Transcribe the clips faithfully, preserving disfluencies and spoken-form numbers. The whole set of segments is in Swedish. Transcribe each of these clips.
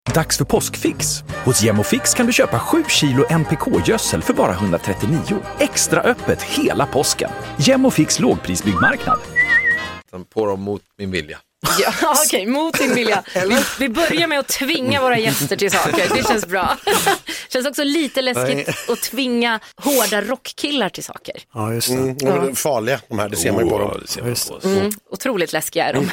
Dags för påskfix. Hos Gemofix kan du köpa sju kilo N P K-gödsel för bara etthundratrettionio. Extra öppet hela påsken. Gemofix lågprisbyggmarknad. På dem mot min vilja. Ja, okej, okay, mot din vilja. Vi, vi börjar med att tvinga våra gäster till saker. Det känns bra. Känns också lite läskigt att tvinga hårda rockkillar till saker. Ja, just det. Mm, de är farliga, de här. Det ser man ju på dem. Det ser man på oss. Mm, otroligt läskiga är de.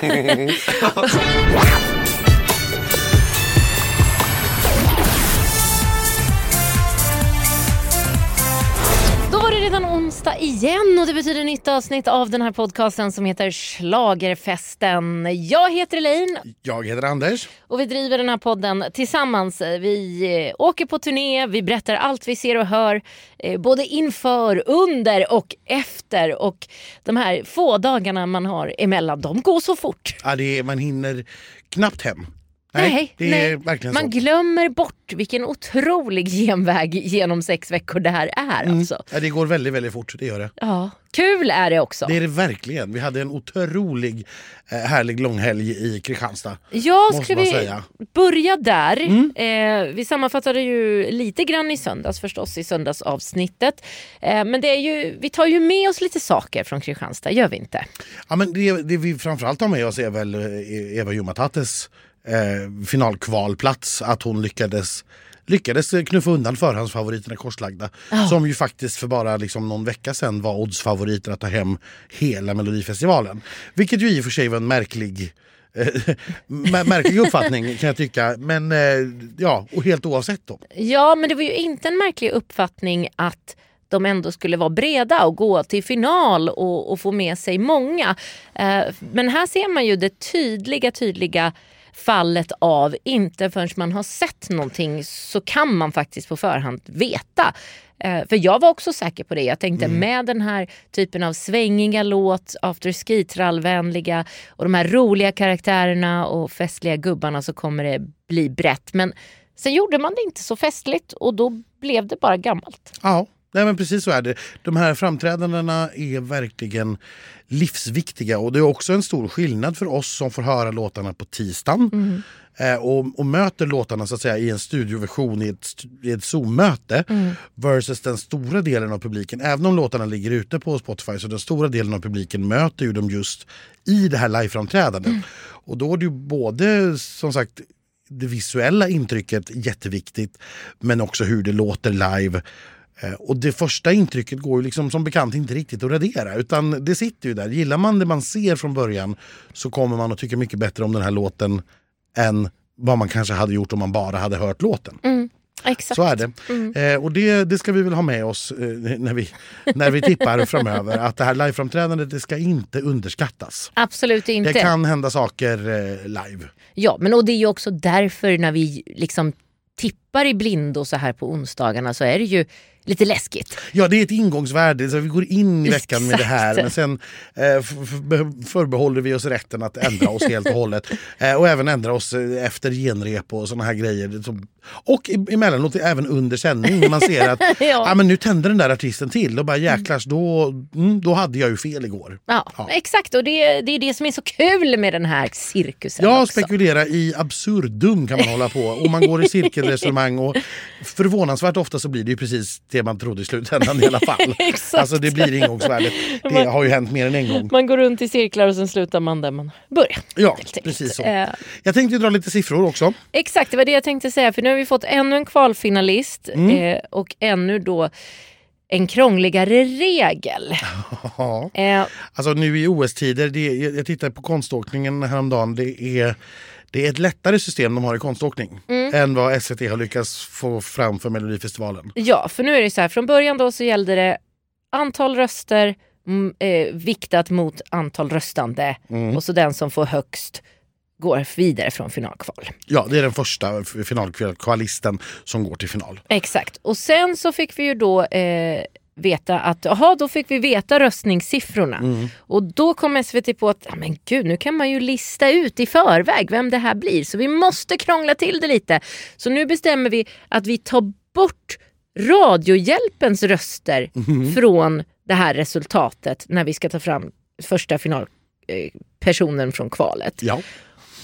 Då var det redan onsdag igen och det betyder nytt avsnitt av den här podcasten som heter Schlagerfesten. Jag heter Elaine. Jag heter Anders. Och vi driver den här podden tillsammans. Vi åker på turné, vi berättar allt vi ser och hör. Både inför, under och efter. Och de här få dagarna man har emellan, de går så fort. Ja, det är, man hinner knappt hem. Nej, nej, det nej. är verkligen man så. glömmer bort vilken otrolig genväg genom sex veckor det här är. Mm. Alltså. Ja, det går väldigt, väldigt fort, det gör det. Ja, kul är det också. Det är det verkligen. Vi hade en otrolig eh, härlig långhelg i Kristianstad. Ja, måste skulle man vi säga. börja där. Mm. Eh, vi sammanfattade ju lite grann i söndags förstås, i söndagsavsnittet. Eh, men det är ju, vi tar ju med oss lite saker från Kristianstad, gör vi inte? Ja, men det, det vi framförallt har med oss är väl eh, Eva Jumatates eh, finalkvalplats. Att hon lyckades... lyckades knuffa undan förhandsfavoriterna Korslagda. Oh. Som ju faktiskt för bara liksom någon vecka sedan var oddsfavoriter att ta hem hela Melodifestivalen. Vilket ju i och för sig var en märklig, eh, märklig uppfattning kan jag tycka. Men eh, ja, och helt oavsett då. Ja, men det var ju inte en märklig uppfattning att de ändå skulle vara breda och gå till final och, och få med sig många. Eh, men här ser man ju det tydliga, tydliga fallet av inte förrän man har sett någonting så kan man faktiskt på förhand veta. Eh, för jag var också säker på det. Jag tänkte mm. med den här typen av svängiga låt, afterski-trallvänliga och de här roliga karaktärerna och festliga gubbarna så kommer det bli brett. Men sen gjorde man det inte så festligt och då blev det bara gammalt. Ja. Nej, men precis så är det. De här framträdandena är verkligen livsviktiga och det är också en stor skillnad för oss som får höra låtarna på tisdagen mm. eh, och, och möter låtarna så att säga i en studioversion i ett, i ett Zoom-möte mm. versus den stora delen av publiken. Även om låtarna ligger ute på Spotify så den stora delen av publiken möter ju dem just i det här live-framträdandet. Mm. Och då är det ju både som sagt det visuella intrycket jätteviktigt men också hur det låter live. Och det första intrycket går ju liksom som bekant inte riktigt att radera utan det sitter ju där. Gillar man det man ser från början så kommer man att tycka mycket bättre om den här låten än vad man kanske hade gjort om man bara hade hört låten. Mm, exakt. Så är det. Mm. Eh, och det, det ska vi väl ha med oss eh, när, vi, när vi tippar framöver att det här liveframträdandet det ska inte underskattas. Absolut inte. Det kan hända saker eh, live. Ja, men och det är ju också därför när vi liksom tippar i blindo så här på onsdagarna så är det ju lite läskigt. Ja, det är ett ingångsvärde så vi går in i veckan Exakt. med det här men sen eh, f- f- förbehåller vi oss rätten att ändra oss helt och hållet eh, och även ändra oss efter genrep och såna här grejer som, och emellanåt även under sändning när man ser att ja. ah, men nu tänder den där artisten till och bara jäklars då, mm, då hade jag ju fel igår. Ja, ja. Exakt och det, det är det som är så kul med den här cirkusen Ja, också. spekulera i absurdum kan man hålla på och man går i cirkelresonemang och förvånansvärt ofta så blir det ju precis det man trodde i slutändan i alla fall. Alltså det blir ingångsvärdet. Det man, har ju hänt mer än en gång. Man går runt i cirklar och sen slutar man där man börjar. Ja, precis så. Uh, jag tänkte dra lite siffror också. Exakt, det var det jag tänkte säga. För nu har vi fått ännu en kvalfinalist mm. eh, och ännu då en krångligare regel. Ja. Eh, alltså nu i O S-tider, det, jag tittar på konståkningen häromdagen, det är... Det är ett lättare system de har i konståkning mm. än vad S V T har lyckats få fram för Melodifestivalen. Ja, för nu är det så här. Från början då så gällde det antal röster m- eh, viktat mot antal röstande. Mm. Och så den som får högst går vidare från finalkval. Ja, det är den första finalkvalisten som går till final. Exakt. Och sen så fick vi ju då... Eh, veta att, aha, då fick vi veta röstningssiffrorna. Mm. Och då kom S V T på att, ja men gud, nu kan man ju lista ut i förväg vem det här blir. Så vi måste krångla till det lite. Så nu bestämmer vi att vi tar bort Radiohjälpens röster mm. från det här resultatet när vi ska ta fram första finalpersonen från kvalet. Ja.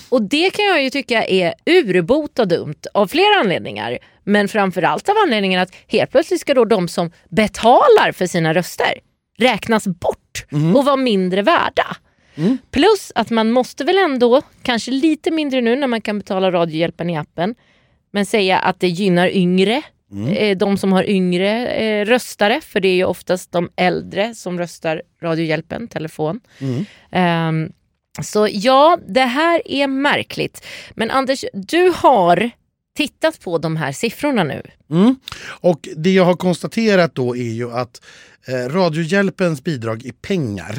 Och det kan jag ju tycka är urbota dumt av flera anledningar. Men framförallt av anledningen att helt plötsligt ska då de som betalar för sina röster räknas bort mm. och vara mindre värda. Mm. Plus att man måste väl ändå, kanske lite mindre nu när man kan betala Radiohjälpen i appen, men säga att det gynnar yngre. Mm. De som har yngre eh, röstare, för det är ju oftast de äldre som röstar Radiohjälpen, telefon. Mm. Um, så ja, det här är märkligt. Men Anders, du har tittat på de här siffrorna nu. Mm. Och det jag har konstaterat då är ju att eh, Radiohjälpens bidrag i pengar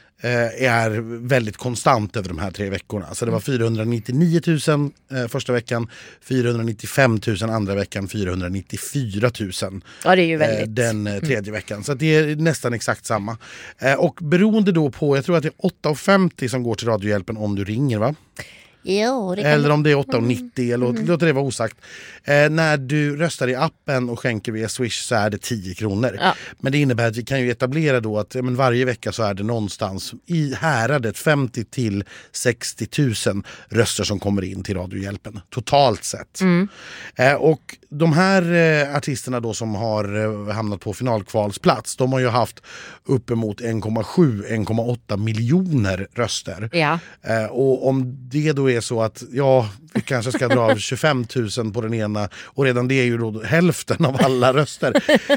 är väldigt konstant över de här tre veckorna. Så det var fyrahundranittionio tusen eh, första veckan, fyrahundranittiofem tusen andra veckan, fyrahundranittiofyra tusen ja, det är ju väldigt. Eh, den eh, tredje mm. veckan. Så det är nästan exakt samma. Eh, och beroende då på, jag tror att det är åtta femtio som går till Radiohjälpen om du ringer, va? Jo, det kan eller om det är åtta nittio, eller mm. låter det vara osagt. Eh, när du röstar i appen och skänker via Swish så är det tio kronor. Ja. Men det innebär att vi kan ju etablera då att ja, men varje vecka så är det någonstans i häradet femtio till sextio tusen röster som kommer in till Radiohjälpen totalt sett. Mm. Eh, och de här eh, artisterna då som har eh, hamnat på finalkvalsplats, de har ju haft uppemot en komma sju till en komma åtta miljoner röster. Ja. Eh, och om det då är så att ja, vi kanske ska dra av tjugofem tusen på den ena och redan det är ju då hälften av alla röster.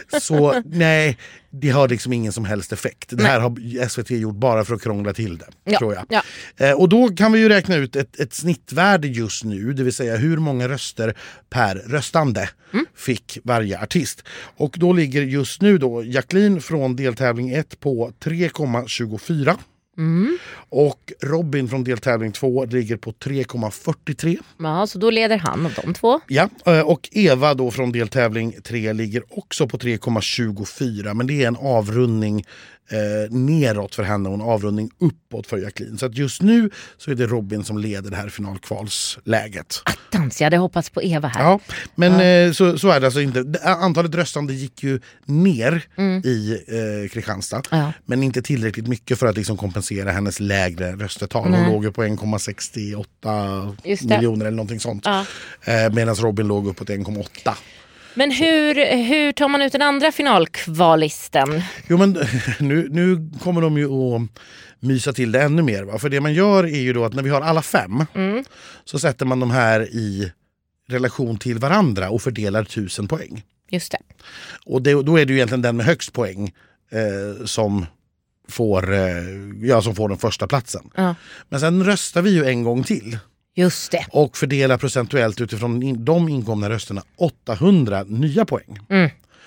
Så nej, det har liksom ingen som helst effekt. Det här har S V T gjort bara för att krångla till det, ja, tror jag. Ja. Eh, och då kan vi ju räkna ut ett, ett snittvärde just nu, det vill säga hur många röster per röstande mm. fick varje artist. Och då ligger just nu då Jacqueline från deltävling ett på tre komma tjugofyra. Mm. Och Robin från deltävling två ligger på tre komma fyrtiotre. Ja, så då leder han av de två. Ja, och Eva då från deltävling tre ligger också på tre komma tjugofyra. Men det är en avrundning eh, neråt för henne och en avrundning uppåt för Jacqueline. Så att just nu så är det Robin som leder det här finalkvalsläget. Attans, jag hade hoppats på Eva här. Ja, men ja. Eh, så, så är det alltså inte. Antalet röstande gick ju ner mm. i eh, Kristianstad. Ja. Men inte tillräckligt mycket för att liksom kompensera hennes lägre röstetal. Hon låg ju på en komma sextioåtta miljoner eller någonting sånt. Ja. Eh, medan Robin låg upp på en komma åtta. Men hur, hur tar man ut den andra finalkvalisten? Jo, men nu, nu kommer de ju att mysa till det ännu mer. Va? För det man gör är ju då att när vi har alla fem mm. så sätter man de här i relation till varandra och fördelar tusen poäng. Just det. Och det, då är det ju egentligen den med högst poäng eh, som, får, eh, ja, som får den första platsen. Ja. Men sen röstar vi ju en gång till. Just det. Och fördelar procentuellt utifrån in, de inkomna rösterna åttahundra nya poäng. Mm.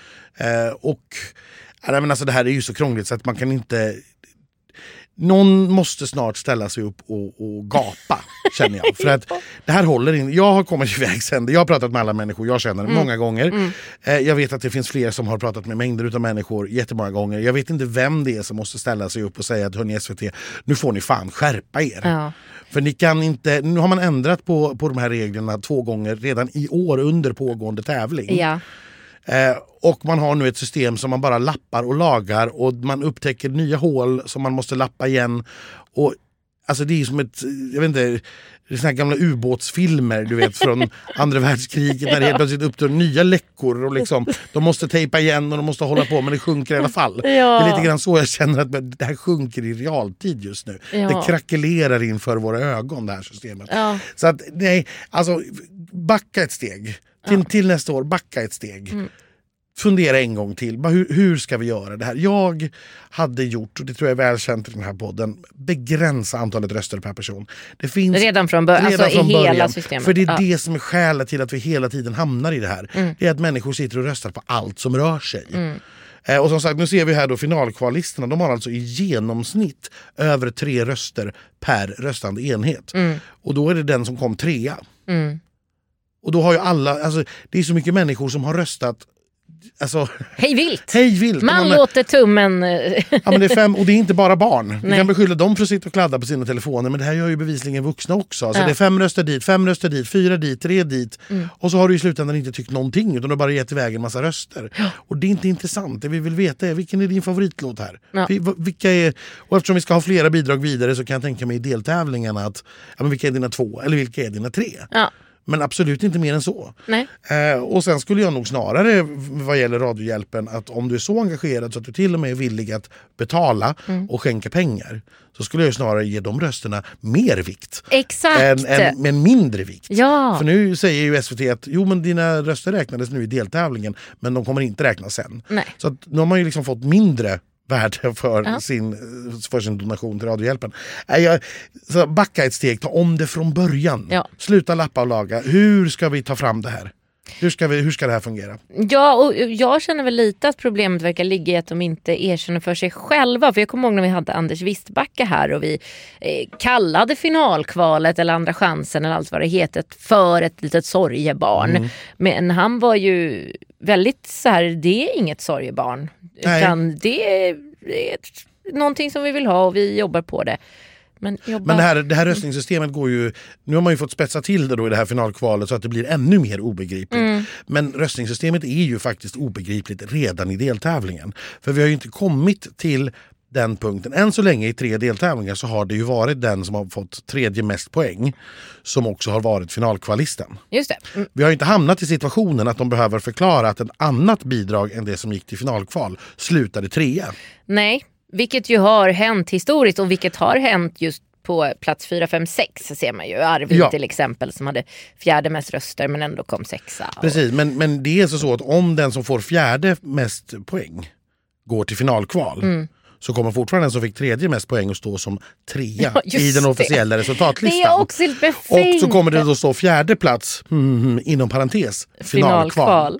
Eh, och ja, men alltså, det här är ju så krångligt så att man kan inte... Någon måste snart ställa sig upp och, och gapa, känner jag. För att det här håller in. Jag har kommit iväg sen. Jag har pratat med alla människor jag känner mm. många gånger. Mm. Eh, jag vet att det finns fler som har pratat med mängder av människor jättemånga gånger. Jag vet inte vem det är som måste ställa sig upp och säga att hörni S V T, nu får ni fan skärpa er. Ja. För ni kan inte, nu har man ändrat på, på de här reglerna två gånger redan i år under pågående tävling. Ja. Eh, och man har nu ett system som man bara lappar och lagar och man upptäcker nya hål som man måste lappa igen. Och alltså det är som ett, jag vet inte, det är såna här gamla ubåtsfilmer, du vet, från andra världskriget när det helt plötsligt uppstår nya läckor och liksom, de måste tejpa igen och de måste hålla på men det sjunker i alla fall. Ja. Det är lite grann så jag känner att det här sjunker i realtid just nu. Ja. Det krackelerar inför våra ögon, det här systemet. Ja. Så att nej, alltså backa ett steg. Till, ja. till nästa år, backa ett steg. Mm. Fundera en gång till. Hur, hur ska vi göra det här? Jag hade gjort, och det tror jag är välkänt i den här podden, begränsa antalet röster per person. Det finns redan från, bör- redan alltså från i början. Hela systemet. För det är ja. det som är skälet till att vi hela tiden hamnar i det här. Mm. Det är att människor sitter och röstar på allt som rör sig. Mm. Eh, och som sagt, nu ser vi här då finalkvallisterna. De har alltså i genomsnitt över tre röster per röstande enhet. Mm. Och då är det den som kom trea. Mm. Och då har ju alla, alltså det är så mycket människor som har röstat Alltså, Hej vilt! hej vilt. Man Men- låter tummen... Ja, men det är fem, och det är inte bara barn. Vi Nej. kan beskylla dem för att sitta och kladda på sina telefoner, men det här gör ju bevisligen vuxna också. Alltså Ja. det är fem röster dit, fem röster dit, fyra dit, tre dit. Mm. Och så har du i slutändan inte tyckt någonting, utan du har bara gett iväg en massa röster. Och det är inte intressant. Det vi vill veta är, vilken är din favoritlåt här? Ja. Vi- v- Vilka är, och eftersom vi ska ha flera bidrag vidare så kan jag tänka mig i deltävlingarna att, ja, men vilka är dina två, eller vilka är dina tre? Ja, Men absolut inte mer än så. nej. Eh, och sen skulle jag nog snarare vad gäller Radiohjälpen att om du är så engagerad så att du till och med är villig att betala Mm. och skänka pengar, så skulle jag snarare ge de rösterna mer vikt Exakt! än, än, men mindre vikt. Ja. För nu säger ju S V T att jo, men dina röster räknades nu i deltävlingen, men de kommer inte räknas sen. Nej. Så att, nu har man ju liksom fått mindre värde för, Ja. sin, för sin donation till Radiohjälpen. Nej, jag, så backa ett steg, ta om det från början. Ja. Sluta lappa och laga. Hur ska vi ta fram det här? Hur ska, vi, hur ska det här fungera? Ja, och jag känner väl lite att problemet verkar ligga i att de inte erkänner för sig själva. För jag kommer ihåg när vi hade Anders Wistbacka här och vi eh, kallade finalkvalet eller andra chansen eller allt vad det heter för ett litet sorgebarn. Mm. Men han var ju väldigt så här, det är inget sorgebarn. Nej. Utan det är, det är ett, någonting som vi vill ha och vi jobbar på det. Men, jobba... Men det här, det här röstningssystemet går ju... Nu har man ju fått spetsa till det då i det här finalkvalet så att det blir ännu mer obegripligt. Mm. Men röstningssystemet är ju faktiskt obegripligt redan i deltävlingen. För vi har ju inte kommit till den punkten. Än så länge i tre deltävlingar så har det ju varit den som har fått tredje mest poäng som också har varit finalkvalisten. Just det. Mm. Vi har inte hamnat i situationen att de behöver förklara att ett annat bidrag än det som gick till finalkval slutade trea. Nej, vilket ju har hänt historiskt och vilket har hänt just på plats fyra, fem, sex ser man ju. Arvid Ja. till exempel som hade fjärde mest röster men ändå kom sexa. Och... Precis, men, men det är alltså så att om den som får fjärde mest poäng går till finalkval Mm. så kommer fortfarande den som fick tredje mest poäng att stå som trea Ja, just i den det. officiella Det resultatlistan. är också lite Och befängt. så kommer det då stå fjärde plats mm, inom parentes finalkval. Finalkval.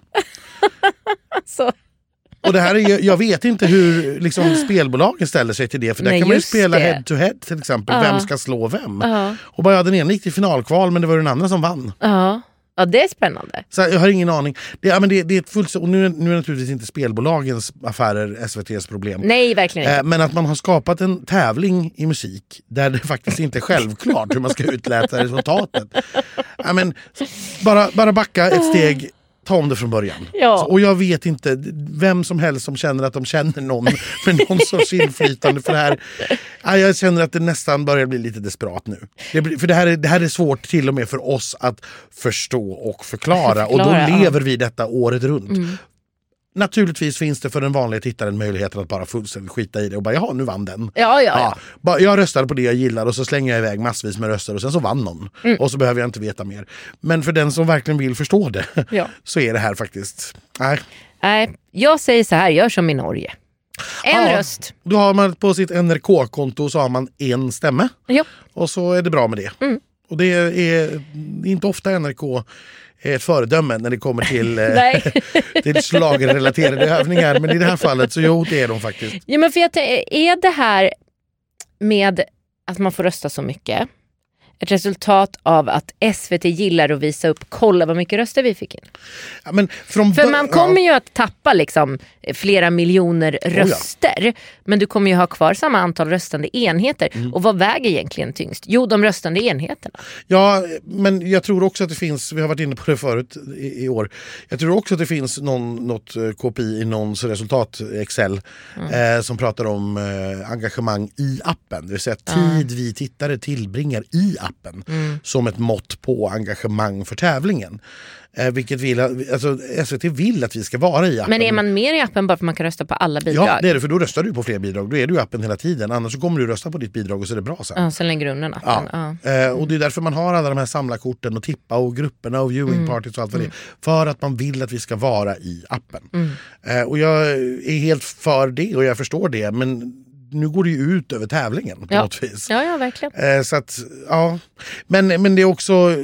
Så, Och det här är, jag vet inte hur liksom, spelbolagen ställer sig till det, för där Nej, kan man ju just spela det. head to head till exempel. Ja. Vem ska slå vem? ja. Och bara ja, den ena gick till finalkval men det var den andra som vann. Ja. ja, det är spännande. Så jag har ingen aning. Det, ja, men det, det är ett fullt, och nu, nu är naturligtvis inte spelbolagens affärer S V T:s problem. Nej, verkligen inte. Eh, men att man har skapat en tävling i musik där det faktiskt inte är självklart hur man ska utläsa resultatet. Ja, men, bara, bara backa ett steg, ta om det från början. Ja. Så, och jag vet inte, vem som helst som känner att de känner någon med någon sorts inflytande för det här. Ja, jag känner att det nästan börjar bli lite desperat nu. Det blir, för det här, är, det här är svårt till och med för oss att förstå och förklara. Och då Förklara, ja. lever vi detta året runt. Mm. Naturligtvis finns det för den vanliga tittaren möjligheten att bara fullständigt skita i det och bara jaha, nu vann den. Ja, ja, ja. bara, jag röstade på det jag gillar och så slänger jag iväg massvis med röster och sen så vann någon. Mm. Och så behöver jag inte veta mer. Men för den som verkligen vill förstå det Ja. så är det här faktiskt... Nej. Nej, jag säger så här, gör som i Norge. En Ja. röst. Då har man på sitt N R K-konto så har man en stämme. Ja. Och så är det bra med det. Mm. Och det är inte ofta N R K är ett föredöme när det kommer till, eh, Nej. till schlagerrelaterade övningar. Men i det här fallet så jo, det är de faktiskt. Ja, men för jag tänker, är det här med att man får rösta så mycket ett resultat av att S V T gillar att visa upp, kolla vad mycket röster vi fick in? Ja, men från För bör- man kommer ja. ju att tappa liksom flera miljoner röster. Men du kommer ju ha kvar samma antal röstande enheter. Mm. Och vad väger egentligen tyngst? Jo, de röstande enheterna. Ja, men jag tror också att det finns, vi har varit inne på det förut i, i år, jag tror också att det finns någon, något eh, K P I i någons resultat-Excel Mm. eh, som pratar om eh, engagemang i appen. Det vill säga tid vi tittare tillbringar i appen Mm. som ett mått på engagemang för tävlingen. Eh, vilket vill, alltså, S V T vill att vi ska vara i appen. Men är man mer i appen bara för att man kan rösta på alla bidrag? Ja, det är det, för då röstar du på fler bidrag. Då är du i appen hela tiden. Annars så kommer du rösta på ditt bidrag och så är det bra sen. Ja, sen lägger du undan appen. Ja. Ja. Eh, och det är därför man har alla de här samlarkorten och tippa och grupperna och viewing Mm. parties och allt vad det är. För att man vill att vi ska vara i appen. Mm. Eh, och jag är helt för det och jag förstår det. Men nu går det ju ut över tävlingen på Ja. något vis. Ja, ja, verkligen. Eh, så att, ja. Men, men det är också...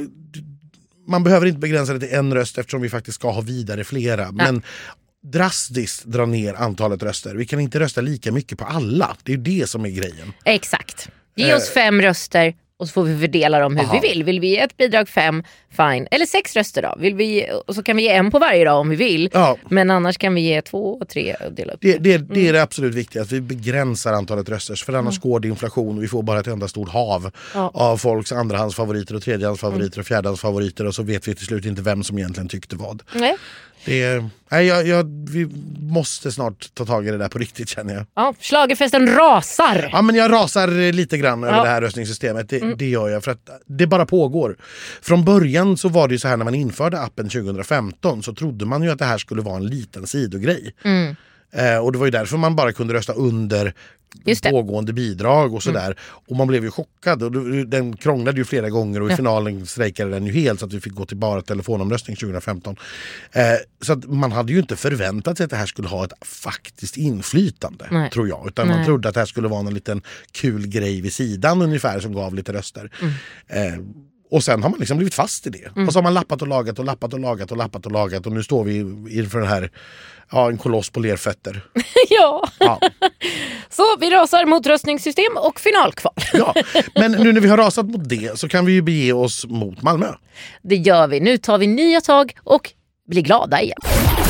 Man behöver inte begränsa det till en röst eftersom vi faktiskt ska ha vidare flera. Men drastiskt dra ner antalet röster. Vi kan inte rösta lika mycket på alla. Det är ju det som är grejen. Exakt. Ge oss fem röster Och så får vi fördela dem hur Aha. vi vill. Vill vi ge ett bidrag fem, fine. Eller sex röster då. Vill vi, och så kan vi ge en på varje dag om vi vill. Ja. Men annars kan vi ge två och tre och dela upp. Det, det, det är det absolut viktiga, att vi begränsar antalet röster. För annars mm. går det inflation och vi får bara ett enda stort hav ja. av folks andrahandsfavoriter och tredjehandsfavoriter mm. och fjärdehandsfavoriter. Och så vet vi till slut inte vem som egentligen tyckte vad. Nej. Det är, nej, jag, jag, vi måste snart ta tag i det där på riktigt, känner jag. Ja, schlagerfesten rasar. Ja, men jag rasar lite grann över ja. det här röstningssystemet. Det, mm. det gör jag för att det bara pågår. Från början så var det ju så här, när man införde appen tjugohundrafemton så trodde man ju att det här skulle vara en liten sidogrej. Mm. Eh, och det var ju därför man bara kunde rösta under pågående bidrag och sådär. Mm. Och man blev ju chockad. Och den krånglade ju flera gånger och i ja. finalen strejkade den ju helt så att vi fick gå till bara telefonomröstning tjugohundrafemton. Eh, så att man hade ju inte förväntat sig att det här skulle ha ett faktiskt inflytande, Nej. tror jag. Utan Nej. man trodde att det här skulle vara en liten kul grej vid sidan ungefär som gav lite röster. Mm. Eh, Och sen har man liksom blivit fast i det. Mm. Och så har man lappat och lagat och lappat och lagat och lappat och lagat. Och nu står vi inför den här, ja, en koloss på lerfötter. ja. ja. Så vi rasar mot röstningssystem och finalkval. ja, men nu när vi har rasat mot det så kan vi ju bege oss mot Malmö. Det gör vi. Nu tar vi nya tag och blir glada igen.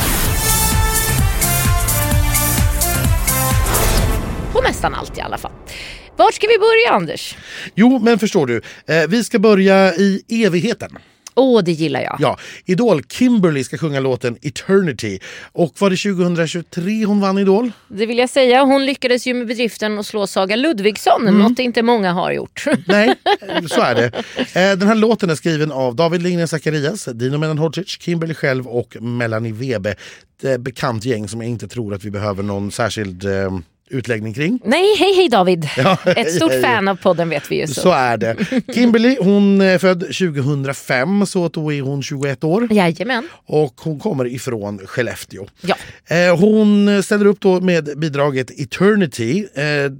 På nästan allt i alla fall. Vart ska vi börja, Anders? Jo, men förstår du, eh, vi ska börja i evigheten. Åh, oh, det gillar jag. Ja, Idol Kimberly ska sjunga låten Eternity. Och var det tjugohundratjugotre hon vann Idol? Det vill jag säga. Hon lyckades ju med bedriften att slå Saga Ludvigsson. Mm. Något inte många har gjort. Nej, så är det. Eh, den här låten är skriven av David Lindgren Zacharias, Dino Menanhodzic, Kimberly själv och Melanie Webe. Ett bekant gäng som jag inte tror att vi behöver någon särskild... Eh, utläggning kring. Nej, hej hej David. Ja, Ett stort hej, fan av podden vet vi ju. Så, så är det. Kimberly, hon är född tjugohundrafem, så då är hon tjugoett år. Jajamän. Och hon kommer ifrån Skellefteå. Ja. Eh, hon ställer upp då med bidraget Eternity. Eh,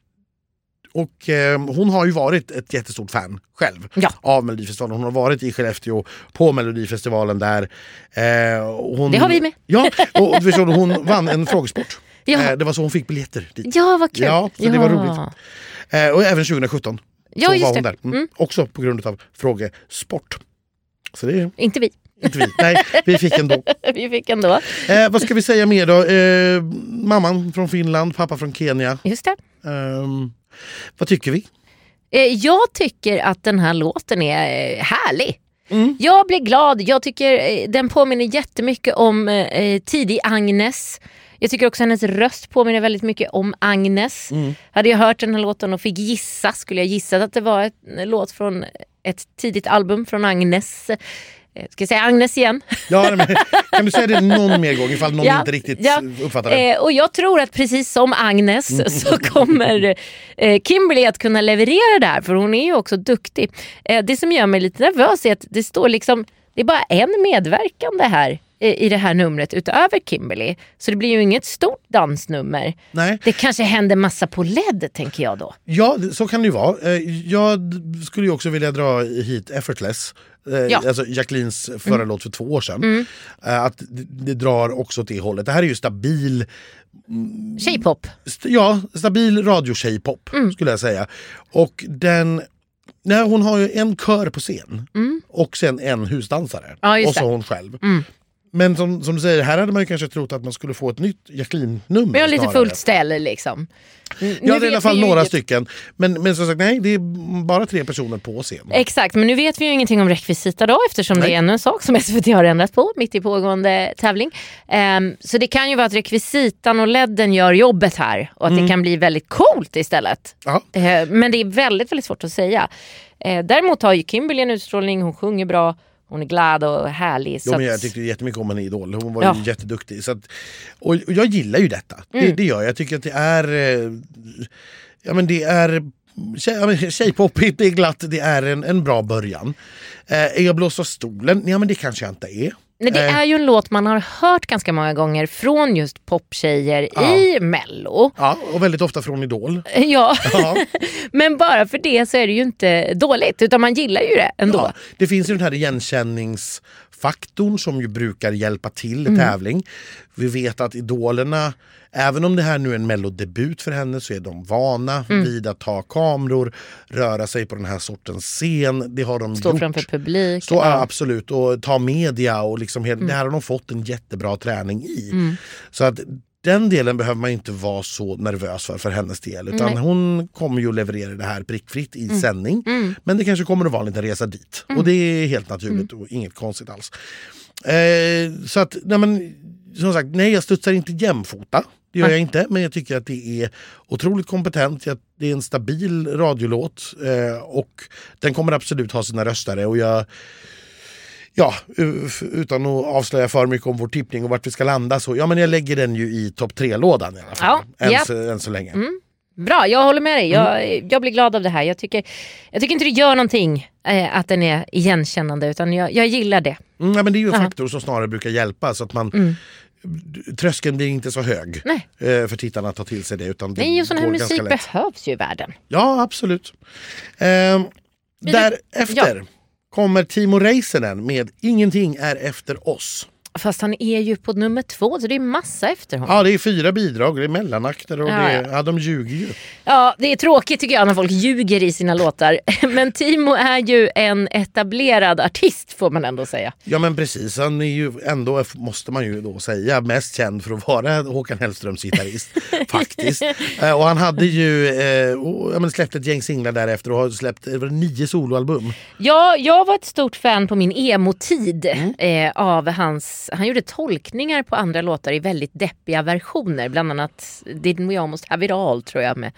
och eh, hon har ju varit ett jättestort fan själv ja. av Melodifestivalen. Hon har varit i Skellefteå på Melodifestivalen där. Eh, hon, det har vi med. Ja, och förstår du, hon vann en frågesport. Ja. Eh, det var så hon fick biljetter dit. Ja, vad kul. Ja, så ja. det var roligt. Eh, och även tjugohundrasjutton ja, så just var hon det. där. Mm. Mm. Också på grund av frågesport. Så det är... Inte vi. Inte vi. Nej, vi fick ändå. vi fick ändå. Eh, vad ska vi säga mer då? Eh, mamman från Finland, pappa från Kenya. Just det. Eh, vad tycker vi? Eh, jag tycker att den här låten är eh, härlig. Mm. Jag blir glad. Jag tycker eh, den påminner jättemycket om eh, tidig Agnes. Jag tycker också hennes röst påminner väldigt mycket om Agnes. Mm. Hade jag hört den här låten och fick gissa, skulle jag gissa att det var ett, en låt från ett tidigt album från Agnes. Ska jag säga Agnes igen? Ja, men, kan du säga det någon mer gång ifall någon ja, inte riktigt ja. uppfattar det? Eh, och jag tror att precis som Agnes mm. så kommer eh, Kimberly att kunna leverera det här, för hon är ju också duktig. Eh, det som gör mig lite nervös är att det står liksom, det är bara en medverkande här i det här numret utöver Kimberly. Så det blir ju inget stort dansnummer. Nej. Det kanske händer massa på L E D, tänker jag då. Ja, så kan det ju vara. Jag skulle ju också vilja dra hit Effortless. Ja. Alltså Jacquelines förra mm. låt för två år sedan. Mm. Att det drar också åt det hållet. Det här är ju stabil... K-pop. St- ja, stabil radio-K-pop mm. skulle jag säga. Och den... Nej, hon har ju en kör på scen. Mm. Och sen en husdansare. Ja, och så hon själv. Mm. Men som, som du säger, här hade man ju kanske trott att man skulle få ett nytt Jacqueline-nummer. Men jag har lite fullt ställ liksom. Nu ja, det är i alla fall några inget... stycken. Men, men som sagt, nej, det är bara tre personer på scen. Exakt, men nu vet vi ju ingenting om rekvisita då, eftersom nej. det är ännu en sak som S V T har ändrat på mitt i pågående tävling. Um, så det kan ju vara att rekvisitan och ledden gör jobbet här och att mm. det kan bli väldigt coolt istället. Uh, men det är väldigt, väldigt svårt att säga. Uh, däremot har ju Kimberly en utstrålning, hon sjunger bra. Hon är glad och härlig. Jo, men jag tyckte jättemycket om henne i Idol. Hon var ja. ju jätteduktig. Så att, och, och jag gillar ju detta. Mm. Det, det gör jag. Jag tycker att det är... Ja, men det är... Tjej, tjejpoppigt, det är glatt. Det är en, en bra början. Eh, är jag blåst av stolen? Ja, men det kanske jag inte är. Nej, det är ju en låt man har hört ganska många gånger från just poptjejer ja. i Mello. Ja, och väldigt ofta från Idol. Ja, ja. Men bara för det så är det ju inte dåligt, utan man gillar ju det ändå. Ja, det finns ju den här igenkänningsfaktorn X-faktorn som ju brukar hjälpa till i mm. tävling. Vi vet att idolerna, även om det här nu är en mellodebut för henne, så är de vana mm. vid att ta kameror, röra sig på den här sortens scen. Det har de Stå gjort. framför publik. Stå, ja. Absolut, och ta media och liksom, mm. det här har de fått en jättebra träning i. Mm. Så att den delen behöver man inte vara så nervös för för hennes del. Utan Nej. hon kommer ju att leverera det här prickfritt i mm. sändning. Mm. Men det kanske kommer att vara en liten resa dit. Mm. Och det är helt naturligt mm. och inget konstigt alls. Eh, så att, nej men, som sagt, nej jag studsar inte jämfota. Det gör jag inte, men jag tycker att det är otroligt kompetent. Det är en stabil radiolåt eh, och den kommer absolut ha sina röstare. Och jag... Ja, utan att avslöja för mycket om vår tippning och vart vi ska landa, så ja, men jag lägger den ju i topp tre-lådan i alla fall. Ja, än, yep. så, än så länge. Mm. Bra, jag håller med dig. Jag, mm. jag blir glad av det här. Jag tycker, jag tycker inte det gör någonting eh, att den är igenkännande, utan jag, jag gillar det. Mm, ja, men det är ju en faktor som snarare brukar hjälpa, så att man... Mm. Tröskeln blir inte så hög Nej. för tittarna att ta till sig det. Utan det Nej, och sån här musik behövs ju i världen. Ja, absolut. Eh, därefter... Ja. kommer Timo Räisänen med Ingenting är efter oss. Fast han är ju på nummer två, så det är massa efter honom. Ja, det är fyra bidrag, det är mellanakter och ja, det är, ja, de ljuger ju. Ja, det är tråkigt tycker jag när folk ljuger i sina låtar. Men Timo är ju en etablerad artist, får man ändå säga. Ja, men precis. Han är ju ändå, måste man ju då säga, mest känd för att vara Håkan Hellströms gitarrist. Faktiskt. Och han hade ju eh, och, ja, men släppt ett gäng singlar därefter och har släppt eh, nio soloalbum. Ja, jag var ett stort fan på min emo-tid mm. eh, av hans... Han gjorde tolkningar på andra låtar i väldigt deppiga versioner. Bland annat Didn't We Almost Have It All, tror jag. Med.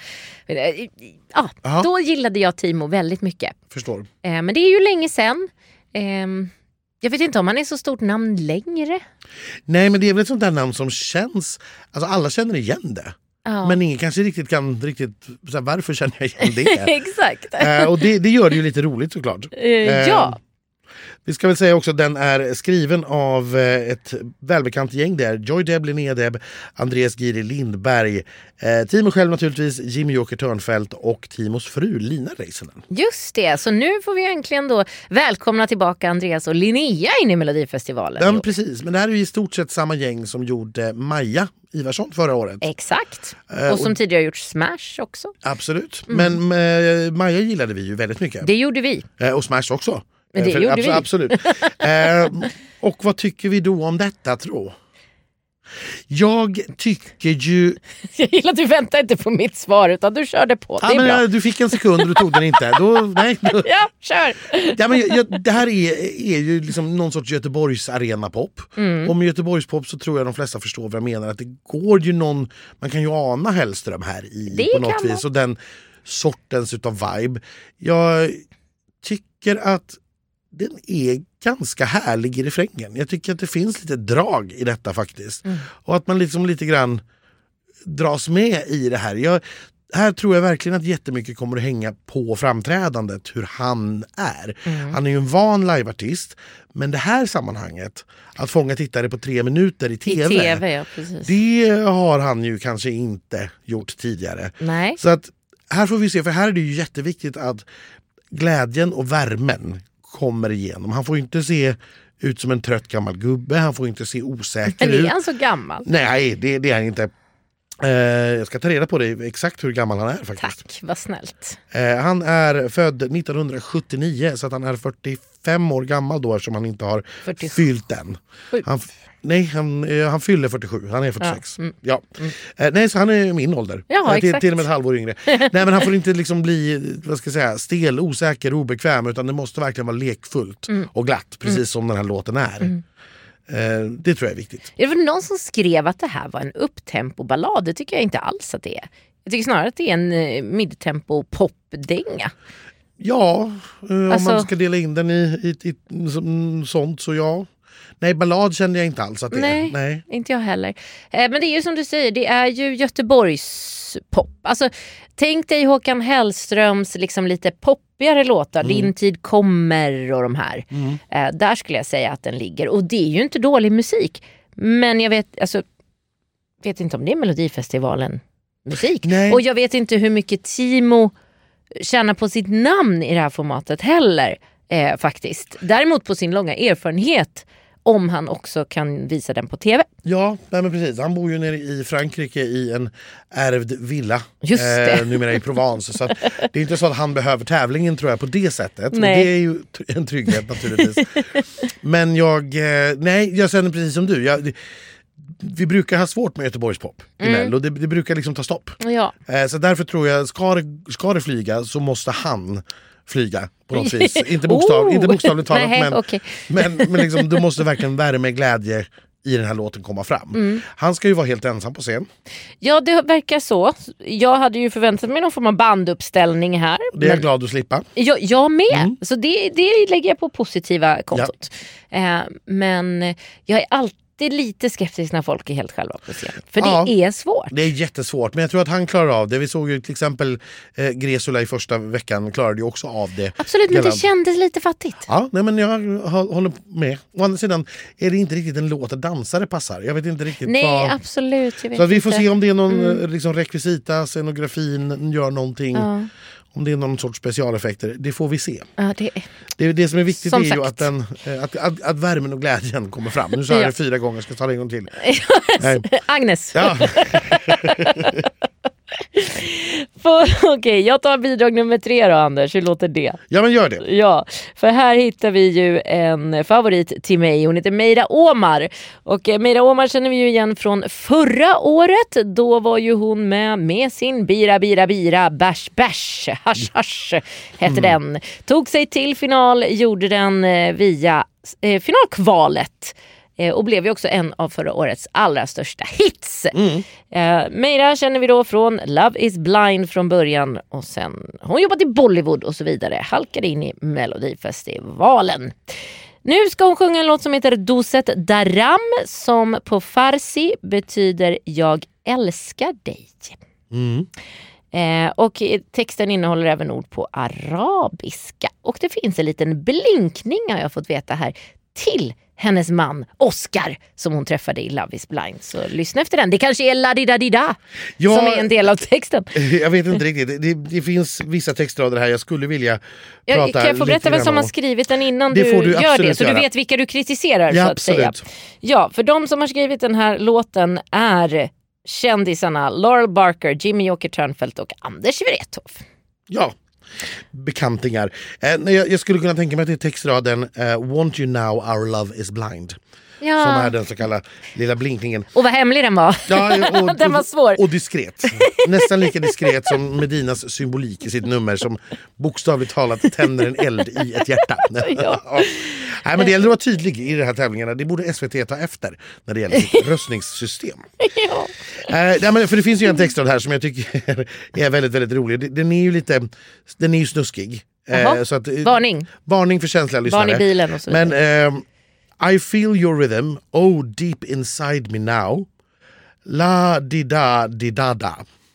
Ja, Aha. Då gillade jag Timo väldigt mycket. Förstår. Eh, men det är ju länge sedan. Eh, jag vet inte om han är så stort namn längre. Nej, men det är väl ett sånt där namn som känns... Alltså alla känner igen det. Ja. Men ingen kanske riktigt kan riktigt... Så här, varför känner jag igen det? Exakt. Eh, och det, det gör det ju lite roligt såklart. Eh, ja. Eh, Vi ska väl säga också att den är skriven av ett välbekant gäng där. Joy Deb, Linnea Deb, Andreas Giri Lindberg, eh, Timo själv naturligtvis, Jimmy Joker Törnfält och Timos fru Lina Räisänen. Just det, så nu får vi äntligen då välkomna tillbaka Andreas och Linnea in i Melodifestivalen. Ja, precis, men det här är ju i stort sett samma gäng som gjorde Maja Ivarsson förra året. Exakt, och, och som tidigare gjort Smash också. Absolut, mm. men eh, Maja gillade vi ju väldigt mycket. Det gjorde vi. Eh, och Smash också. Men det För, gjorde abs- vi. Absolut. eh, och vad tycker vi då om detta, tro? Jag tycker ju... Jag gillar att du väntar inte på mitt svar utan du körde på. Det ja, är men, bra. Du fick en sekund och du tog den inte. Då, nej, då. Ja, kör! Ja, men, jag, det här är, är ju liksom någon sorts Göteborgs arenapop. Mm. Och med Göteborgspop så tror jag de flesta förstår vad jag menar. Att det går ju någon... Man kan ju ana Hellström här i, det på något vis. Man. Och den sortens utav vibe. Jag tycker att den är ganska härlig i refrängen. Jag tycker att det finns lite drag i detta faktiskt. Mm. Och att man liksom lite grann dras med i det här. Jag, här tror jag verkligen att jättemycket kommer att hänga på framträdandet, hur han är. Mm. Han är ju en van liveartist, men det här sammanhanget, att fånga tittare på tre minuter i tv, I TV ja, precis. Det har han ju kanske inte gjort tidigare. Nej. Så att här får vi se, för här är det ju jätteviktigt att glädjen och värmen kommer igenom. Han får inte se ut som en trött gammal gubbe. Han får inte se osäker ut. Men är han så gammal? Nej, det, det är han inte. Eh, jag ska ta reda på det exakt hur gammal han är faktiskt. Tack, vad snällt. Eh, han är född nittonhundrasjuttionio, så att han är fyrtiofem år gammal då, eftersom han inte har fyrtiosju. Fyllt den. Han, nej, han, eh, han fyller fyrtiosju. Han är fyrtiosex. Ja. Mm. Ja. Mm. Eh, nej, så han är min ålder. Ja, eh, till, exakt. till och med ett halvår yngre. Nej, men han får inte liksom bli, vad ska jag säga, stel, osäker, obekväm, utan det måste verkligen vara lekfullt mm. och glatt, precis mm. som den här låten är. Mm. Eh, det tror jag är viktigt. Det var någon som skrev att det här var en upptempo-ballad. Det tycker jag inte alls att det är. Jag tycker snarare att det är en eh, midtempo-popdänga. Ja, eh, alltså... om man ska dela in den i, i, i sånt så ja. Nej, ballad kände jag inte alls att det Nej, är. Nej, inte jag heller. Eh, men det är ju som du säger, det är ju Göteborgs pop. Alltså, tänk dig Håkan Hellströms liksom lite poppigare låtar. Mm. Din tid kommer och de här. Mm. Eh, där skulle jag säga att den ligger. Och det är ju inte dålig musik. Men jag vet, alltså, vet inte om det är Melodifestivalen musik. Nej. Och jag vet inte hur mycket Timo tjänar på sitt namn i det här formatet heller. eh, faktiskt. Däremot på sin långa erfarenhet om han också kan visa den på tv. Ja, nej men precis. Han bor ju nere i Frankrike i en ärvd villa. Just det. Eh, numera i Provence. Så att det är inte så att han behöver tävlingen tror jag på det sättet. Nej. Och det är ju en trygghet naturligtvis. Men jag, eh, nej, jag känner precis som du. Jag, vi brukar ha svårt med Göteborgspop i Mm. Mello. Det, det brukar liksom ta stopp. Ja. Eh, så därför tror jag, ska det, ska det flyga så måste han flyga på något vis. Inte, bokstav, Oh. inte bokstavligt talat, Nej, men, okej. men, men liksom, du måste verkligen värme, glädje i den här låten komma fram. Mm. Han ska ju vara helt ensam på scen. Ja, det verkar så. Jag hade ju förväntat mig någon form av banduppställning här. Det är jag men- glad att slippa. Jag, jag med. Mm. Så det, det lägger jag på positiva kontot. Eh, men jag är alltid lite skeptisk när folk är helt själva på scen. För det Ja. är svårt. Det är jättesvårt, men jag tror att han klarar av det. Vi såg ju till exempel eh, Gresula i första veckan klarade ju också av det. Absolut, men det Galant. kändes lite fattigt. Ja, nej, men jag hå- håller med. Å andra sidan är det inte riktigt en låt där dansare passar. Jag vet inte riktigt Nej, vad... absolut. Jag vet Så att vi får inte. se om det är någon Mm. eh, liksom rekvisita, scenografin gör någonting. Ja. Om det är någon sorts specialeffekter. Det får vi se. Ja, det är... Det, det som är viktigt Som är ju sagt. att, den, eh, att, att, att värmen och glädjen kommer fram. Nu sa jag Ja. det fyra gånger, jag ska ta det en gång till. Nej. Agnes. Ja. För- Okej, jag tar bidrag nummer tre då, Anders. Hur låter det? ja, men gör det. Ja, för här hittar vi ju en favorit till mig. Hon heter Meira Omar. Och eh, Meira Omar känner vi ju igen från förra året. Då var ju hon med med sin Bira Bira Bira Bash Bash. Hash Hash hette den. Tog sig till final, gjorde den eh, via eh, finalkvalet. Eh, och blev ju också en av förra årets allra största hits. Mm. Eh, Meira känner vi då från Love is blind från början. Och sen har hon jobbat i Bollywood och så vidare. Halkade in i Melodifestivalen. Nu ska hon sjunga en låt som heter Duset Daram. Som på farsi betyder jag älskar dig. Mm. Eh, och texten innehåller även ord på arabiska. Och det finns en liten blinkning har jag fått veta här till hennes man Oscar som hon träffade i Love is blind. Så lyssna efter den. Det kanske är la di da di da Ja. som är en del av texten. Jag vet inte riktigt. Det, det finns vissa textrader här jag skulle vilja Jag, prata kan jag få berätta lite vem som grann har om. skrivit den innan Det du, får du gör det? absolut Så du göra. vet vilka du kritiserar Ja, så att säga. absolut. Ja, för de som har skrivit den här låten är kändisarna Laurel Barker, Jimmy Åker Törnfeldt och Anders Wrethov. Ja, bekantingar. Eh, nej, jag, jag skulle kunna tänka mig att det är textraden eh, Want you now, our love is blind. Ja. Som är den så kallade lilla blinkningen. Och vad hemlig den var. Ja, och, Den var svår. Och, och diskret. Nästan lika diskret som Medinas symbolik i sitt nummer som bokstavligt talat tänder en eld i ett hjärta. Ja. Nej, men det gäller att vara tydlig i de här tävlingarna. Det borde S V T ta efter när det gäller sitt röstningssystem. Ja. Eh, nej, men för det finns ju en textrad här som jag tycker är väldigt, väldigt rolig. Den är ju lite, den är ju snuskig. Eh, Jaha. så att, eh, Varning. Varning för känsliga lyssnare. Barn i bilen och så vidare. Men ehm, I feel your rhythm, oh deep inside me now. La di da di da da.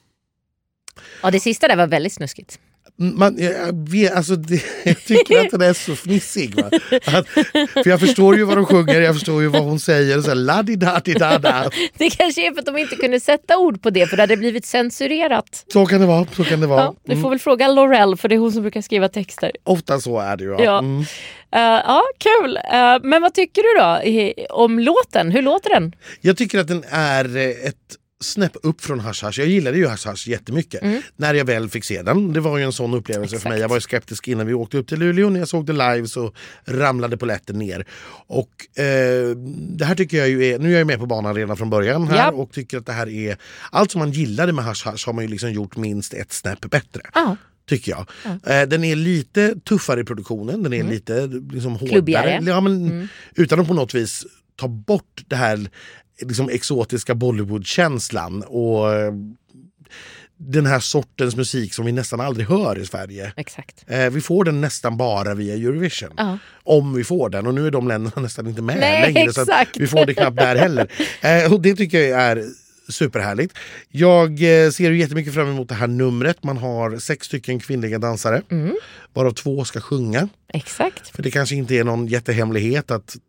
Ja, det sista där var väldigt snuskigt. Man, jag, vet, alltså, det, jag tycker att den är så fnissig. Va? Att, för jag förstår ju vad de sjunger, jag förstår ju vad hon säger. Och så här, la di da di da da. Det kanske är för att de inte kunde sätta ord på det för det hade blivit censurerat. Så kan det vara. Så kan det vara. Ja, du får väl fråga Laurel för det är hon som brukar skriva texter. Ofta så är det ju. Ja. Mm. Uh, ja, kul. Uh, men vad tycker du då i, om låten? Hur låter den? Jag tycker att den är eh, ett snäpp upp från Hash Hash. Jag gillade ju Hash Hash jättemycket Mm. när jag väl fick se den. Det var ju en sån upplevelse Exakt. för mig. Jag var ju skeptisk innan vi åkte upp till Luleå. När jag såg det live så ramlade polletten ner. Och eh, det här tycker jag ju är, nu är jag ju med på banan redan från början här Ja. och tycker att det här är, allt som man gillade med Hash Hash har man ju liksom gjort minst ett snäpp bättre. Ja. Tycker jag. Eh, den är lite tuffare i produktionen. Den är lite liksom, hårdare. Klubbigare. Ja, men, utan att på något vis ta bort det här liksom, exotiska Bollywood-känslan och eh, den här sortens musik som vi nästan aldrig hör i Sverige. Exakt. Eh, vi får den nästan bara via Eurovision. Ja. Om vi får den. Och nu är de länderna nästan inte med Nej, längre. Så att exakt. vi får det knappt där heller. Eh, och det tycker jag är superhärligt. Jag eh, ser ju jättemycket fram emot det här numret. Man har sex stycken kvinnliga dansare. Mm. Varav två ska sjunga. Exakt. För det kanske inte är någon jättehemlighet att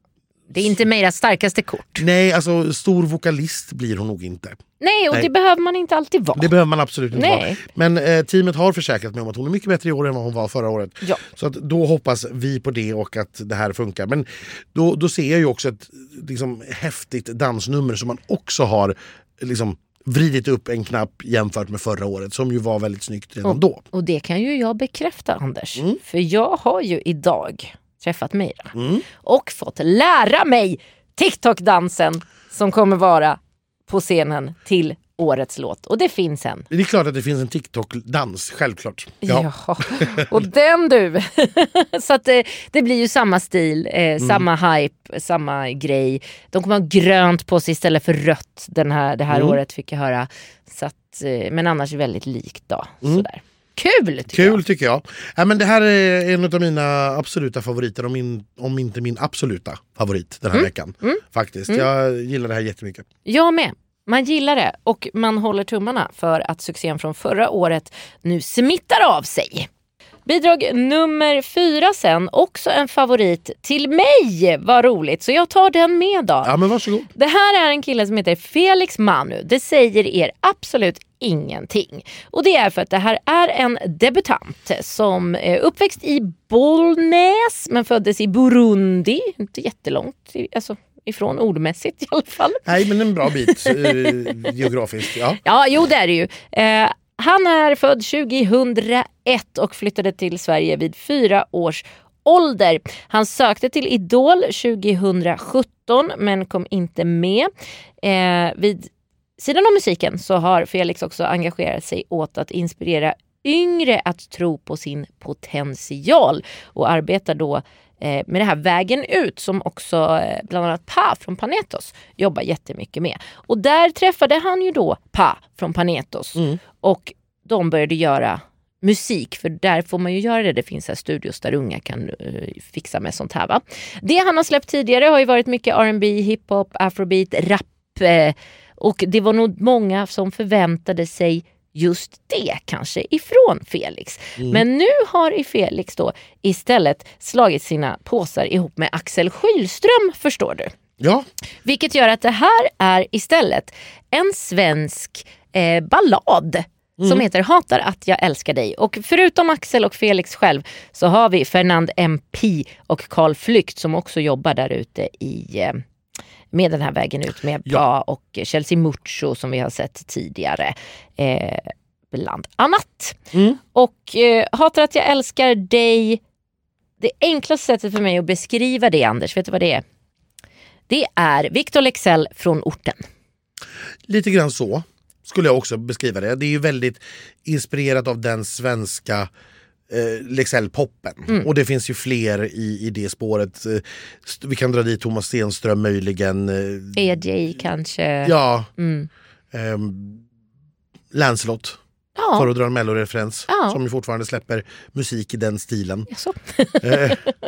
Det är inte Meiras starkaste kort. Nej, alltså stor vokalist blir hon nog inte. Nej, och Nej. det behöver man inte alltid vara. Det behöver man absolut inte Nej. vara. Men eh, teamet har försäkrat mig om att hon är mycket bättre i år än vad hon var förra året. Ja. Så att då hoppas vi på det och att det här funkar. Men då, då ser jag ju också ett liksom, häftigt dansnummer som man också har liksom, vridit upp en knapp jämfört med förra året, som ju var väldigt snyggt redan och, då. Och det kan ju jag bekräfta, Anders. Mm. För jag har ju idag träffat Meira Mm. och fått lära mig TikTok-dansen som kommer vara på scenen till årets låt. Och det finns en. Det är klart att det finns en TikTok-dans, självklart. Ja. Ja, och den du. Så att det, det blir ju samma stil, eh, Mm. samma hype, samma grej. De kommer ha grönt på sig istället för rött den här, det här Mm. året, fick jag höra. Så att, eh, men annars väldigt likt då. Mm. Sådär. Kul tycker Kul jag. tycker jag. Ja, men det här är en av mina absoluta favoriter, om, min, om inte min absoluta favorit den här Mm. veckan. Mm. Faktiskt. Mm. Jag gillar det här jättemycket. Jag med. Man gillar det och man håller tummarna för att succén från förra året nu smittar av sig. Bidrag nummer fyra sen, också en favorit till mig. Vad roligt, så jag tar den med då. Ja, men varsågod. Det här är en kille som heter Felix Manu. Det säger er absolut ingenting. Och det är för att det här är en debutant som är uppväxt i Bollnäs men föddes i Burundi. Inte jättelångt, alltså ifrån ordmässigt i alla fall. Nej, men en bra bit eh, geografiskt. Ja. Ja, jo det är det ju. Eh, han är född tjugohundraett och flyttade till Sverige vid fyra års ålder. Han sökte till Idol tjugosjutton men kom inte med. Eh, vid sidan av musiken så har Felix också engagerat sig åt att inspirera yngre att tro på sin potential och arbetar då med det här Vägen ut som också bland annat Pa från Panetos jobbar jättemycket med. Och där träffade han ju då Pa från Panetos Mm. och de började göra musik, för där får man ju göra det. Det finns här studios där unga kan uh, fixa med sånt här va. Det han har släppt tidigare har ju varit mycket R and B, hiphop, afrobeat, rap eh, och det var nog många som förväntade sig just det kanske ifrån Felix. Mm. Men nu har i Felix då istället slagit sina påsar ihop med Axel Skylström, förstår du. Ja, Vilket gör att det här är istället en svensk eh, ballad Mm. som heter Hatar att jag älskar dig. Och förutom Axel och Felix själv så har vi Fernand M P och Carl Flykt som också jobbar där ute i... Eh, med den här Vägen ut med Ja. Pa och Chelsea Mucho som vi har sett tidigare eh, bland annat. Mm. Och eh, Hatar att jag älskar dig, det enklaste sättet för mig att beskriva det, Anders, vet du vad det är? Det är Victor Leksell från orten. lite grann så skulle jag också beskriva det. Det är ju väldigt inspirerat av den svenska eh, Leksell-poppen. Mm. Och det finns ju fler i, i det spåret. Eh, st- vi kan dra dit Thomas Stenström möjligen. Eh, E J kanske. ja. Mm. ehm, Lancelot. Ja. För att dra en melloreferens. Ja. Som ju fortfarande släpper musik i den stilen. Jaså? Eh,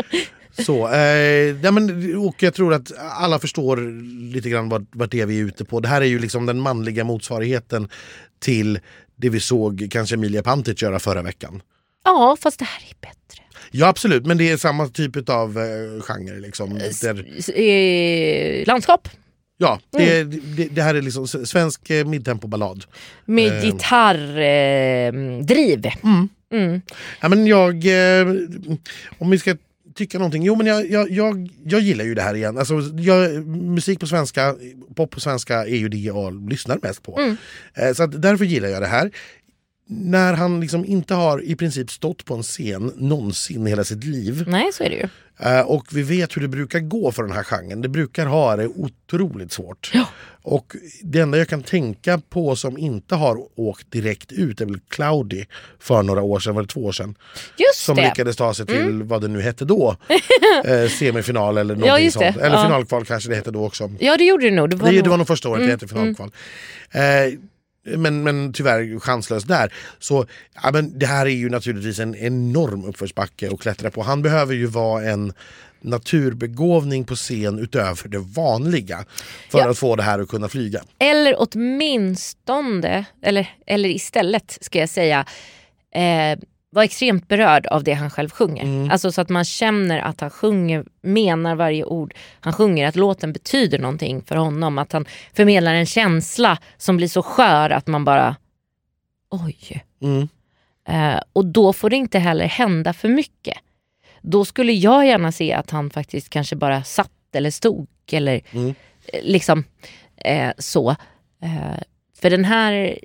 så, eh, ja, men, och jag tror att alla förstår lite grann vart, vart det är vi är ute på. Det här är ju liksom den manliga motsvarigheten till det vi såg kanske Emilia Pantic göra förra veckan. Ja, fast det här är bättre. Ja, absolut, men det är samma typ av eh, genre liksom. Där, S- eh, landskap ja, det, det, det här är liksom s- svensk eh, midtempoballad. med Eh. gitarrdriv. Eh, driv. Mm. mm. Ja, men jag, eh, om vi ska tycka någonting, jo men jag, jag, jag, jag gillar ju det här igen. Alltså, jag, musik på svenska, pop på svenska är ju det jag lyssnar mest på. Mm. Eh, så att därför gillar jag det här. När han liksom inte har i princip stått på en scen någonsin i hela sitt liv. Nej, så är det ju. Eh, och vi vet hur det brukar gå för den här genren. Det brukar ha det otroligt svårt. Ja. Och det enda jag kan tänka på som inte har åkt direkt ut är väl Cloudy för några år sedan, var det två år sedan. Just Som det. lyckades ta sig till Mm. vad det nu hette då. eh, semifinal eller någonting Ja, just det. sånt. Eller Ja. finalkval kanske det hette då också. Ja, det gjorde det nog. Det var, Det, nog... det var nog första året Mm, det hette finalkval. Eh, men, men tyvärr chanslös där. Så ja, men det här är ju naturligtvis en enorm uppförsbacke att klättra på. Han behöver ju vara en naturbegåvning på scen utöver det vanliga för Ja. att få det här att kunna flyga. Eller åtminstone, eller, eller istället ska jag säga, eh, vara extremt berörd av det han själv sjunger. Mm. Alltså så att man känner att han sjunger, menar varje ord han sjunger, att låten betyder någonting för honom, att han förmedlar en känsla som blir så skör att man bara oj. Mm. Eh, och då får det inte heller hända för mycket. Då skulle jag gärna se att han faktiskt kanske bara satt eller stod eller Mm. eh, liksom eh, så. Eh, för den här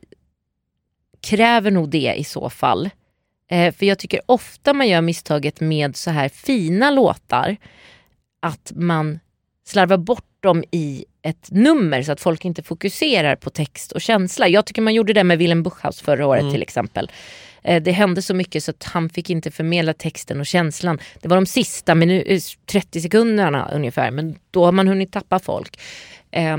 kräver nog det i så fall. Eh, för jag tycker ofta man gör misstaget med så här fina låtar att man slarvar bort dem i ett nummer så att folk inte fokuserar på text och känsla. Jag tycker man gjorde det med Willem Buchhaus förra året mm. till exempel. Eh, det hände så mycket så att han fick inte förmedla texten och känslan. Det var de sista minu- trettio sekunderna ungefär, men då har man hunnit tappa folk. Eh,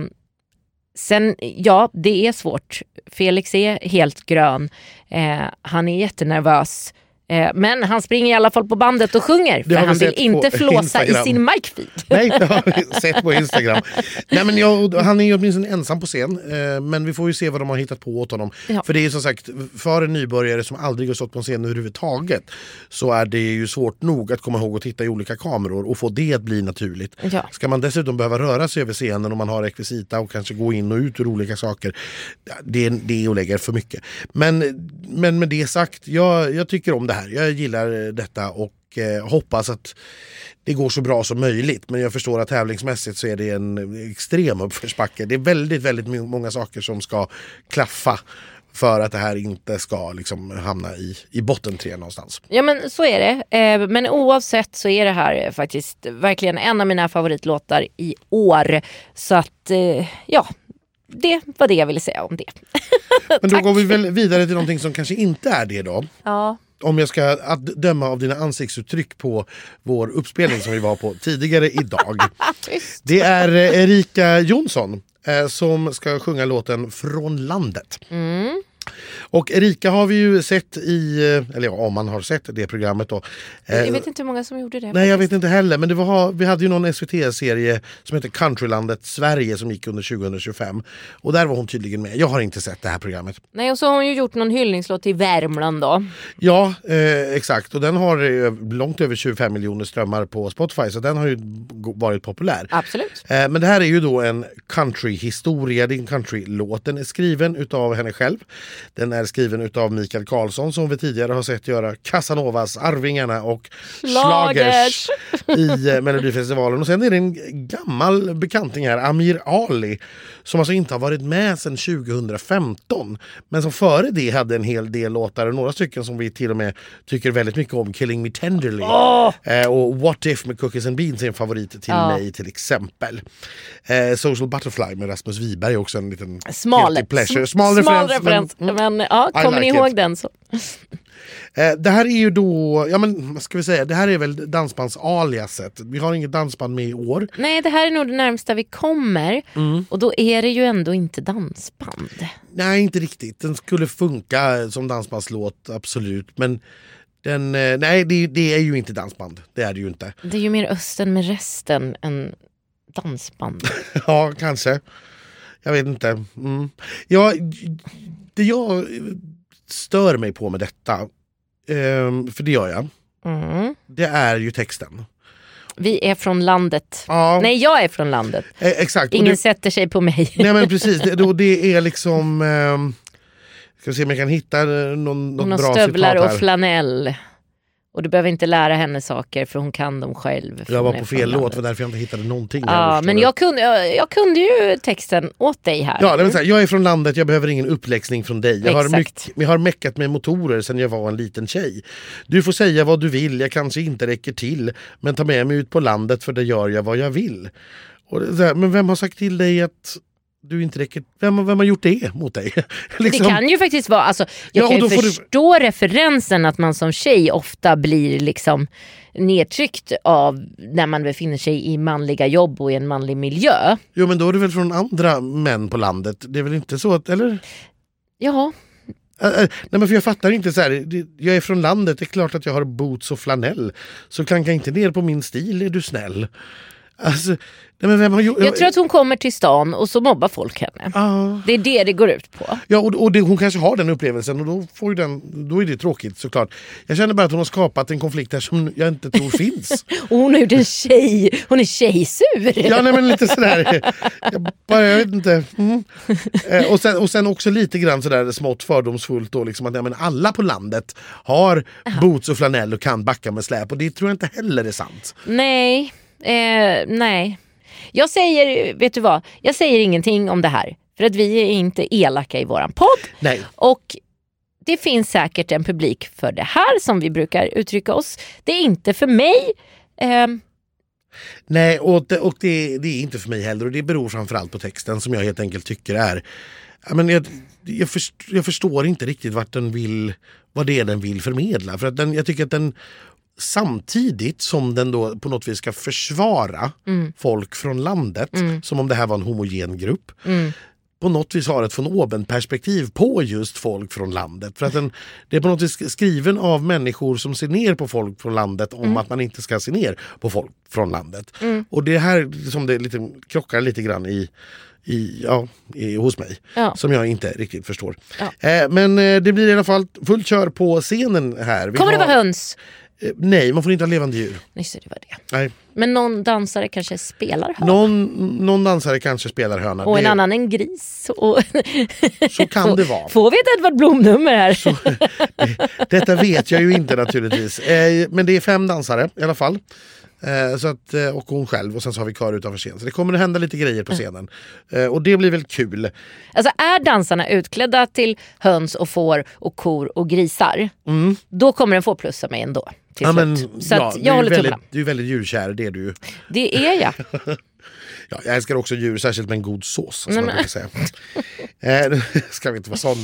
Sen, ja, det är svårt. Felix är helt grön. Eh, han är jättenervös. Eh, men han springer i alla fall på bandet och sjunger. För han vill inte flåsa Instagram. I sin mic-feed. Nej, det har vi sett på Instagram. Nej, men jag, han är ju åtminstone ensam på scen. Eh, men vi får ju se vad de har hittat på åt honom. Ja. För det är som sagt, för en nybörjare som aldrig har stått på en scen överhuvudtaget, så är det ju svårt nog att komma ihåg att titta i olika kameror och få det att bli naturligt. Ja. Ska man dessutom behöva röra sig över scenen om man har rekvisita och kanske gå in och ut ur olika saker, det, det är att lägga för mycket. Men, men med det sagt, jag, jag tycker om det här. Jag gillar detta och eh, hoppas att det går så bra som möjligt. Men jag förstår att tävlingsmässigt så är det en extrem uppförsbacke. Det är väldigt, väldigt många saker som ska klaffa för att det här inte ska liksom hamna i, i botten tre någonstans. Ja, men så är det. Eh, men oavsett så är det här faktiskt verkligen en av mina favoritlåtar i år. Så att, eh, ja... Det var det jag ville säga om det. Men då går vi väl vidare till någonting som kanske inte är det då. Ja. Om jag ska att döma av dina ansiktsuttryck på vår uppspelning som vi var på tidigare idag. Det är Erika Jonsson eh, som ska sjunga låten Från landet. Mm. Och Erika har vi ju sett i, eller ja, om man har sett det programmet då. Jag vet inte hur många som gjorde det. Nej, faktiskt. jag vet inte heller, men det var, vi hade ju någon S V T-serie som heter Countrylandet Sverige som gick under tjugo tjugofem. Och där var hon tydligen med. Jag har inte sett det här programmet. Nej, och så har hon ju gjort någon hyllningslåt till Värmland då. Ja, eh, exakt. Och den har eh, långt över tjugofem miljoner strömmar på Spotify, så den har ju varit populär. Absolut. Eh, men det här är ju då en countryhistoria, det är en countrylåt. Den är skriven utav henne själv. Den är skriven utav Mikael Karlsson som vi tidigare har sett göra Casanovas, Arvingarna och Schlagers i eh, Melodifestivalen. Och sen är det en gammal bekanting här, Amir Ali, som alltså inte har varit med sedan tjugo femton. Men som före det hade en hel del låtar och några stycken som vi till och med tycker väldigt mycket om. Killing Me Tenderly. Oh! Eh, och What If med Cookies and Beans är en favorit till ja. mig till exempel. Eh, Social Butterfly med Rasmus Wiberg är också en liten Smal, guilty pleasure. Smal, Smal referens. referens. Men, mm, men ja, kommer like ni ihåg it. Den så? Eh, det här är ju då, ja men vad ska vi säga, det här är väl dansbands-aliaset. Vi har inget dansband med i år. Nej, det här är nog det närmsta vi kommer. Mm. Och då är det ju ändå inte dansband. Nej, inte riktigt. Den skulle funka som dansbandslåt, absolut. Men den, eh, nej, det, det är ju inte dansband. Det är det ju inte. Det är ju mer östen med resten än dansband. Ja, kanske. Jag vet inte. Mm. Ja, det jag stör mig på med detta, eh, för det gör jag, Mm. det är ju texten. Vi är från landet. Ja. Nej, jag är från landet. Eh, exakt. Ingen det, sätter sig på mig. Nej, men precis. Det, då, det är liksom... Eh, ska vi se om jag kan hitta någon, något Någon bra stövlar citat här. och flanell. Och du behöver inte lära henne saker för hon kan dem själv. Jag var på fel låt, för därför jag inte hittade någonting. Ja, men jag kunde, jag, jag kunde ju texten åt dig här. Ja, det vill säga, jag är från landet, jag behöver ingen uppläxning från dig. Jag har, mycket, jag har meckat med motorer sedan jag var en liten tjej. Du får säga vad du vill, jag kanske inte räcker till. Men ta med mig ut på landet, för det gör jag vad jag vill. Och det är så här, men vem har sagt till dig att du inte räcker? Vem, vem har gjort det mot dig? liksom. Det kan ju faktiskt vara, alltså, jag Ja, kan ju då får förstå du... referensen att man som tjej ofta blir liksom nedtryckt av när man befinner sig i manliga jobb och i en manlig miljö. Jo, men då är det väl från andra män på landet. Det är väl inte så att, eller? Ja. Äh, äh, nej, men för jag fattar inte så här. Det, jag är från landet, det är klart att jag har boots och flanell. Så klanka inte ner på min stil, är du snäll. Alltså, nej, men vem har gjort... Jag tror att hon kommer till stan och så mobbar folk henne. Ah. Det är det det går ut på. Ja, och, och det, hon kanske har den upplevelsen och då, får ju den, då är det tråkigt såklart. Jag känner bara att hon har skapat en konflikt här som jag inte tror finns. Och hon har gjort en tjej, hon är tjejsur. Ja, nej, men lite sådär. Jag, bara, jag vet inte. Mm. Eh, och, sen, och sen också lite grann sådär smått fördomsfullt då, liksom att ja, men alla på landet har Aha. boots och flanell och kan backa med släp och det tror jag inte heller är sant. Nej, eh, nej. Jag säger, vet du vad? Jag säger ingenting om det här. För att vi är inte elaka i våran podd. Nej. Och det finns säkert en publik för det här som vi brukar uttrycka oss. Det är inte för mig. Eh, Nej, och, det, och det, det är inte för mig heller. Och det beror framförallt på texten som jag helt enkelt tycker är... Jag, men jag, jag, först, jag förstår inte riktigt vart den vill, vad det är den vill förmedla. För att den, jag tycker att den... Samtidigt som den då på något vis ska försvara mm. folk från landet mm. som om det här var en homogen grupp mm. på något vis har ett von oben perspektiv på just folk från landet. För att den, det är på något vis skriven av människor som ser ner på folk från landet om mm. att man inte ska se ner på folk från landet. Mm. Och det här som det lite, krockar lite grann i I, ja, i, hos mig ja. Som jag inte riktigt förstår. Ja. Eh, men eh, det blir i alla fall fullt kör på scenen här. Vi Kommer har, det vara höns? Eh, nej, man får inte ha levande djur. Nej, så det var det. Nej. Men någon dansare kanske spelar höna? Någon, någon dansare kanske spelar höna. Och en det, annan en gris. Och så kan får, det vara. Får vi ett Edvard Blom-nummer här? Så, det, detta vet jag ju inte naturligtvis. Eh, men det är fem dansare i alla fall. Eh, så att, eh, och hon själv och sen så har vi kör utanför scenen. Så det kommer att hända lite grejer på scenen. Eh, och det blir väl kul. Alltså är dansarna utklädda till höns och får och kor och grisar mm. då kommer den få plus av mig ändå. Till ja, men, så ja, att jag håller väldigt, tummarna. Du är väldigt djurkär, det är du. Det är jag. Ja, jag älskar också djur, särskilt med en god sås. Som man säga. eh, ska vi inte vara sådana.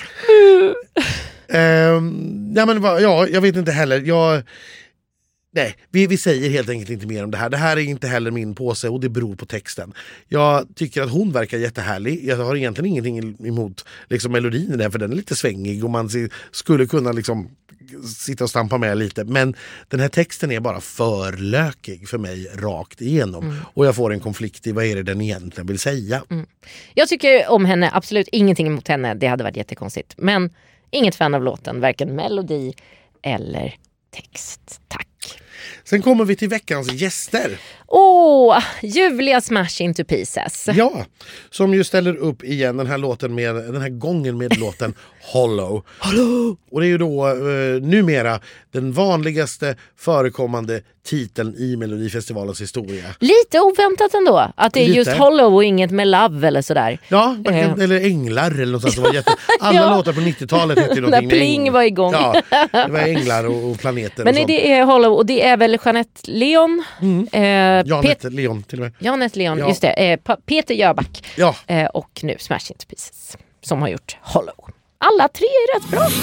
eh, ja, men, ja, jag vet inte heller. Jag... Nej, vi, vi säger helt enkelt inte mer om det här. Det här är inte heller min påse och det beror på texten. Jag tycker att hon verkar jättehärlig. Jag har egentligen ingenting emot liksom, melodin i den, för den är lite svängig och man skulle kunna liksom, sitta och stampa med lite. Men den här texten är bara för lökig för mig rakt igenom. Mm. Och jag får en konflikt i vad är det den egentligen vill säga. Mm. Jag tycker om henne, absolut ingenting emot henne. Det hade varit jättekonstigt. Men inget fan av låten, varken melodi eller text. Tack. Sen kommer vi till veckans gäster. Åh, oh, Julia Smash Into Pieces. Ja, som ju ställer upp igen den här låten med den här gången med låten Hollow. Hollow. Och det är ju då eh, numera den vanligaste förekommande titeln i Melodifestivalens historia. Lite oväntat ändå att det är Lite. just Hollow och inget med Love eller sådär. Ja, eh. eller Änglar eller något sånt som var jätte... Alla ja. låtar på nittiotalet hette ju någonting. När Pling var igång. Ja, det var Änglar och, och planeter. Men och det är Hollow och det är väl Jeanette Leon. Mm. Eh, Janette Pet- Leon till och med. Janette Leon, ja. just det. Eh, Peter Jöback. Ja. Eh, och nu Smash Into Pieces som har gjort Hollow. Alla tre är rätt bra.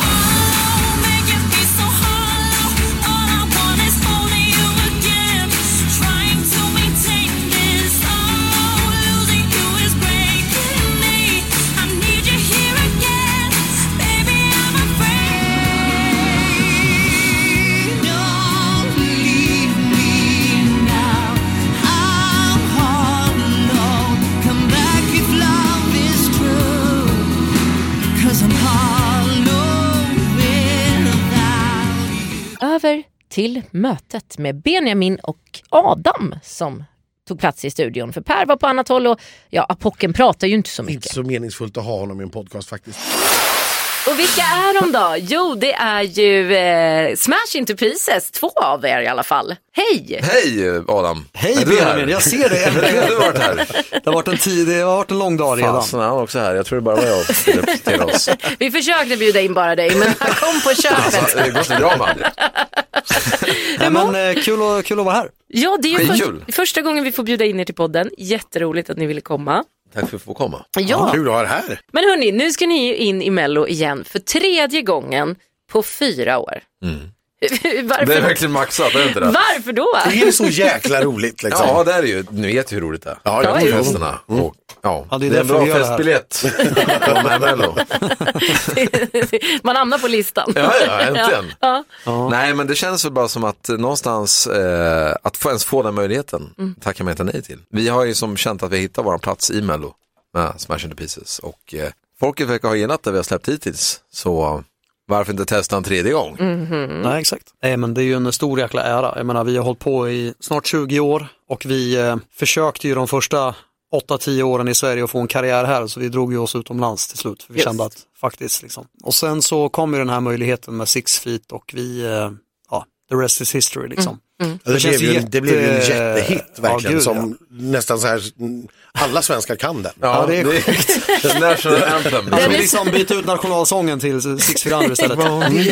Över till mötet med Benjamin och Adam som tog plats i studion. För Per var på annat håll och ja, Apocken pratar ju inte så mycket. Inte så meningsfullt att ha honom i en podcast faktiskt. Och vilka är de då? Jo, det är ju eh, Smash Into Pieces, två av er i alla fall. Hej! Hej Adam! Hej Benjamin, jag ser dig äntligen. Du har varit här. Det har varit en tid, det har varit en lång dag redan. Fasen, han var också här. Jag tror det bara var jag som representerade oss. Vi försökte bjuda in bara dig, men han kom på köpet. Alltså, det går så drama. Nej, men eh, kul, och, kul att vara här. Ja, det är ju Skitkul. för, första gången vi får bjuda in er till podden. Jätteroligt att ni ville komma. Tack för att få komma. Ja. Ja, kul att ha er här. Men hörni, nu ska ni ju in i Mello igen för tredje gången på fyra år. Mm. Varför? Det är verkligen maxat, är det inte det? Varför då? Det är så jäkla roligt liksom. Ja, det är det ju. Nu vet ju hur roligt det är. Ja, ja, ja, ja. festerna. Och, ja. Ja, det är det är en därför bra vi gör det här. festbiljett. Kom med Mello. Man hamnar på listan. Ja, ja, äntligen. Ja. Ja. Nej, men det känns väl bara som att någonstans eh, att få ens få den möjligheten Mm. tackar man inte nej till. Vi har ju som känt att vi hittar vår plats i Mello med Smash and the Pieces och eh, folket verkar ha gillat det vi har släppt hittills, så varför inte testa en tredje gång? Mm. Nej, exakt. Nej, men det är ju en stor jäkla ära. Jag menar, vi har hållit på i snart tjugo år och vi eh, försökte ju de första åtta tio åren i Sverige att få en karriär här, så vi drog ju oss utomlands till slut. För vi Just. kände att faktiskt liksom. Och sen så kom ju den här möjligheten med Six Feet och vi, eh, ja, the rest is history liksom. Mm. Det, det, känns blev ju, jätte- det blev ju en jättehit verkligen, Ja, gud, som nästan så här, alla svenskar kan den. Ja, det är det är national anthem. Alltså, Den vi är- liksom byta ut nationalsången till Six Feet Under istället.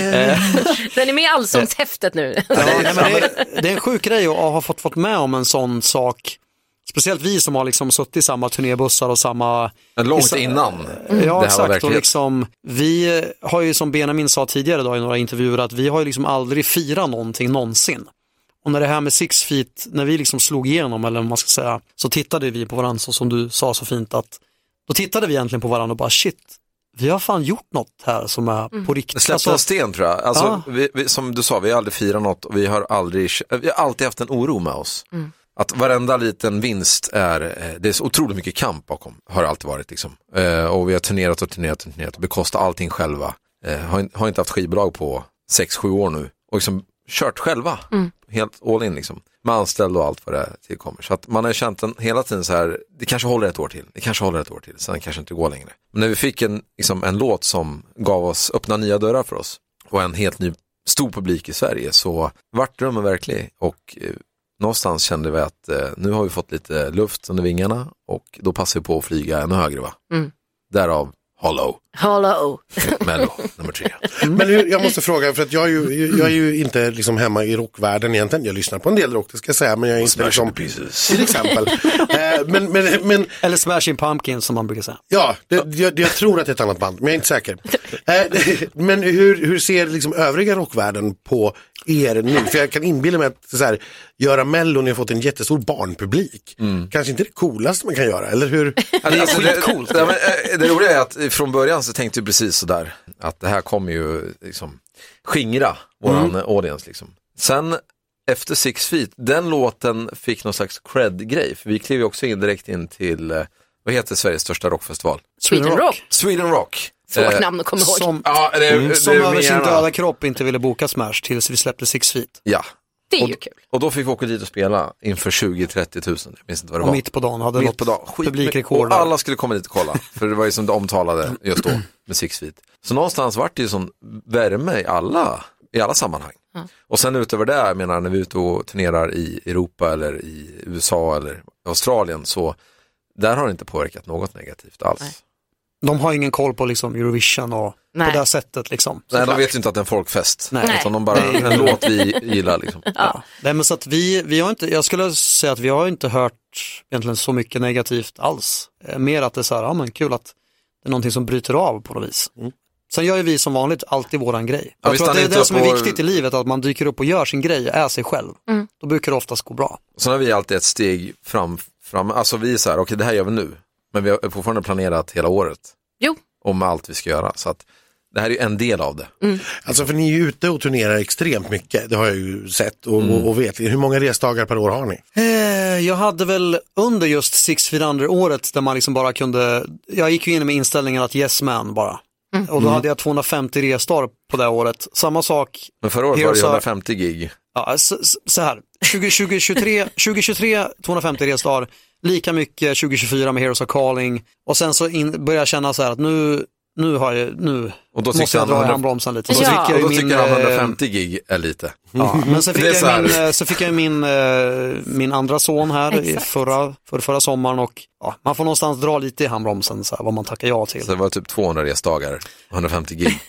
Den är med i allsångshäftet nu. Ja, nej, men det, är, det är en sjuk grej att ha fått, fått med om en sån sak. Speciellt vi som har liksom suttit i samma turnébussar och samma... Långt innan Ja, det här var exakt. Och verklighet. liksom, vi har ju, som Benjamin sa tidigare idag i några intervjuer, att vi har ju liksom aldrig firat någonting någonsin. Och när det här med Six Feet, när vi liksom slog igenom, eller vad man ska säga, så tittade vi på varandra, så som du sa så fint, att då tittade vi egentligen på varandra och bara shit, vi har fan gjort något här som är på riktigt. Det släppte Alltså, en sten, tror jag. Alltså, Ja. vi, vi, som du sa, vi har aldrig firat något och vi har aldrig, vi har alltid haft en oro med oss. Mm. Att varenda liten vinst är, eh, det är så otroligt mycket kamp bakom, har det alltid varit liksom. Eh, och vi har turnerat och turnerat och turnerat och bekostat allting själva. Eh, har, in- har inte haft skivbolag på sex sju år nu och liksom kört själva. Mm. Helt all in liksom. Med anställd och allt vad det tillkommer. Så att man har känt en, hela tiden så här, det kanske håller ett år till. Det kanske håller ett år till. Sen kanske inte går längre. Men när vi fick en, liksom, en låt som gav oss, öppna nya dörrar för oss och en helt ny stor publik i Sverige, så vart drömmen verklig. Och eh, någonstans kände vi att eh, nu har vi fått lite luft under vingarna och då passar vi på att flyga ännu högre, va? Mm. Därav Hollow, Hello. Mello, nummer tre. Men hur, jag måste fråga, för att jag är ju, jag är ju inte liksom hemma i rockvärlden egentligen. Jag lyssnar på en del rock, det ska jag säga, men jag är inte liksom, till exempel. Eh, men, men, men Eller Smashing Pumpkins som man brukar säga. ja, det, jag, jag tror att det är ett annat band, men jag är inte säker. Eh, men hur, hur ser liksom övriga rockvärlden på er nu? För jag kan inbilla mig att så här, göra Mello, ni har fått en jättestor barnpublik. Kanske inte det coolaste man kan göra, eller hur? Det är skitcoolt. Det, det, det roliga är att från början så tänkte vi precis sådär, att det här kommer ju liksom skingra våran mm. audience liksom. Sen efter Six Feet, den låten fick någon slags cred-grej, för vi klev ju också in direkt in till, eh, vad heter Sveriges största rockfestival? Sweden Rock. Sweden Rock. Svårt Eh, namn att komma ihåg. Som, Ja, det, mm, det, som det, över det, sin gärna. döda kropp inte ville boka Smash tills vi släppte Six Feet. Ja. Det är och, ju kul. och då fick vi åka dit och spela inför tjugo till trettio tusen. Jag minns inte vad det Och var. mitt på dagen hade Mitt något på dagen. Skit- publikrekord Och där. alla skulle komma dit och kolla. För det var ju som det omtalade just då med Six Feet. Så någonstans var det ju sån värme i alla, i alla sammanhang. Ja. Och sen utöver det, jag menar, när vi är ute och turnerar i Europa eller i U S A eller Australien, så där har det inte påverkat något negativt alls. Nej. De har ingen koll på liksom Eurovision och Nej. på det här sättet liksom. Nej, de Såklart. vet ju inte att det är en folkfest. Nej. Utan de bara, Nej. en låt vi gillar liksom. Ja. Nej, men så att vi, vi har inte, jag skulle säga att vi har inte hört egentligen så mycket negativt alls. Eh, Mer att det är så här, ja men kul att det är någonting som bryter av på något vis. Mm. Sen gör ju vi som vanligt alltid våran grej. Ja, Jag vi tror att stannar det är inte det upp som är och- viktigt i livet, att man dyker upp och gör sin grej, är sig själv. Mm. Då brukar det oftast gå bra. Sen har vi alltid ett steg fram, fram alltså vi är så här, okej, det här gör vi nu. Men vi har fortfarande planerat hela året. Jo. Om allt vi ska göra. Så att det här är ju en del av det. Alltså, för ni är ju ute och turnerar extremt mycket, det har jag ju sett och, Mm. och, och vet. Hur många resdagar per år har ni? Eh, jag hade väl under just Six Feet Under året där man liksom bara kunde, jag gick ju in med inställningen att yes man bara. Och då hade jag tvåhundrafemtio resdagar på det året. Samma sak, Men förra året var det Heroes are- hundrafemtio gig. ja, så, så här, tjugo tjugotre, tjugo tjugotre tvåhundrafemtio resdagar, lika mycket tjugo tjugofyra med Heroes Are Calling. Och sen så in, började jag känna så här att nu, nu har jag, nu Och då tyckte måste jag han dra i hundra- handbromsen lite. Och Så då fick Och jag då ju min, tycker han eh, hundrafemtio gig är lite. Ja, men sen fick, Det är jag så här. min, eh, så fick jag min, eh, min andra son här i Exakt. förra, för förra sommaren och ja, man får någonstans dra lite i handbromsen så här, vad man tackar ja till. Så det var typ tvåhundra resdagar, hundrafemtio gig.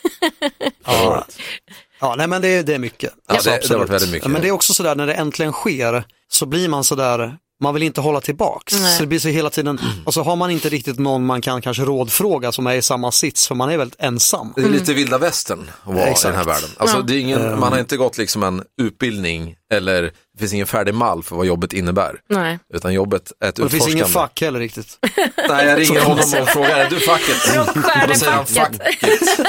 Ja, ja nej, men det, det är mycket. Ja, Alltså, det- det har absolut. varit väldigt mycket. Men det är också sådär, när det äntligen sker så blir man sådär, man vill inte hålla tillbaks. Nej. Så det blir så hela tiden, och så har man inte riktigt någon man kan kanske rådfråga som är i samma sits, för man är väldigt ensam. Det är lite vilda västern att vara Exakt. i den här världen. Alltså, Ja. det är ingen, man har inte gått liksom en utbildning eller det finns ingen färdig mall för vad jobbet innebär. Nej. Utan jobbet är ett Och det finns utforskande. ingen fack heller riktigt. Nej, jag ringer honom och frågar, är du facket? Då säger han, Rockstjärnefacket. facket.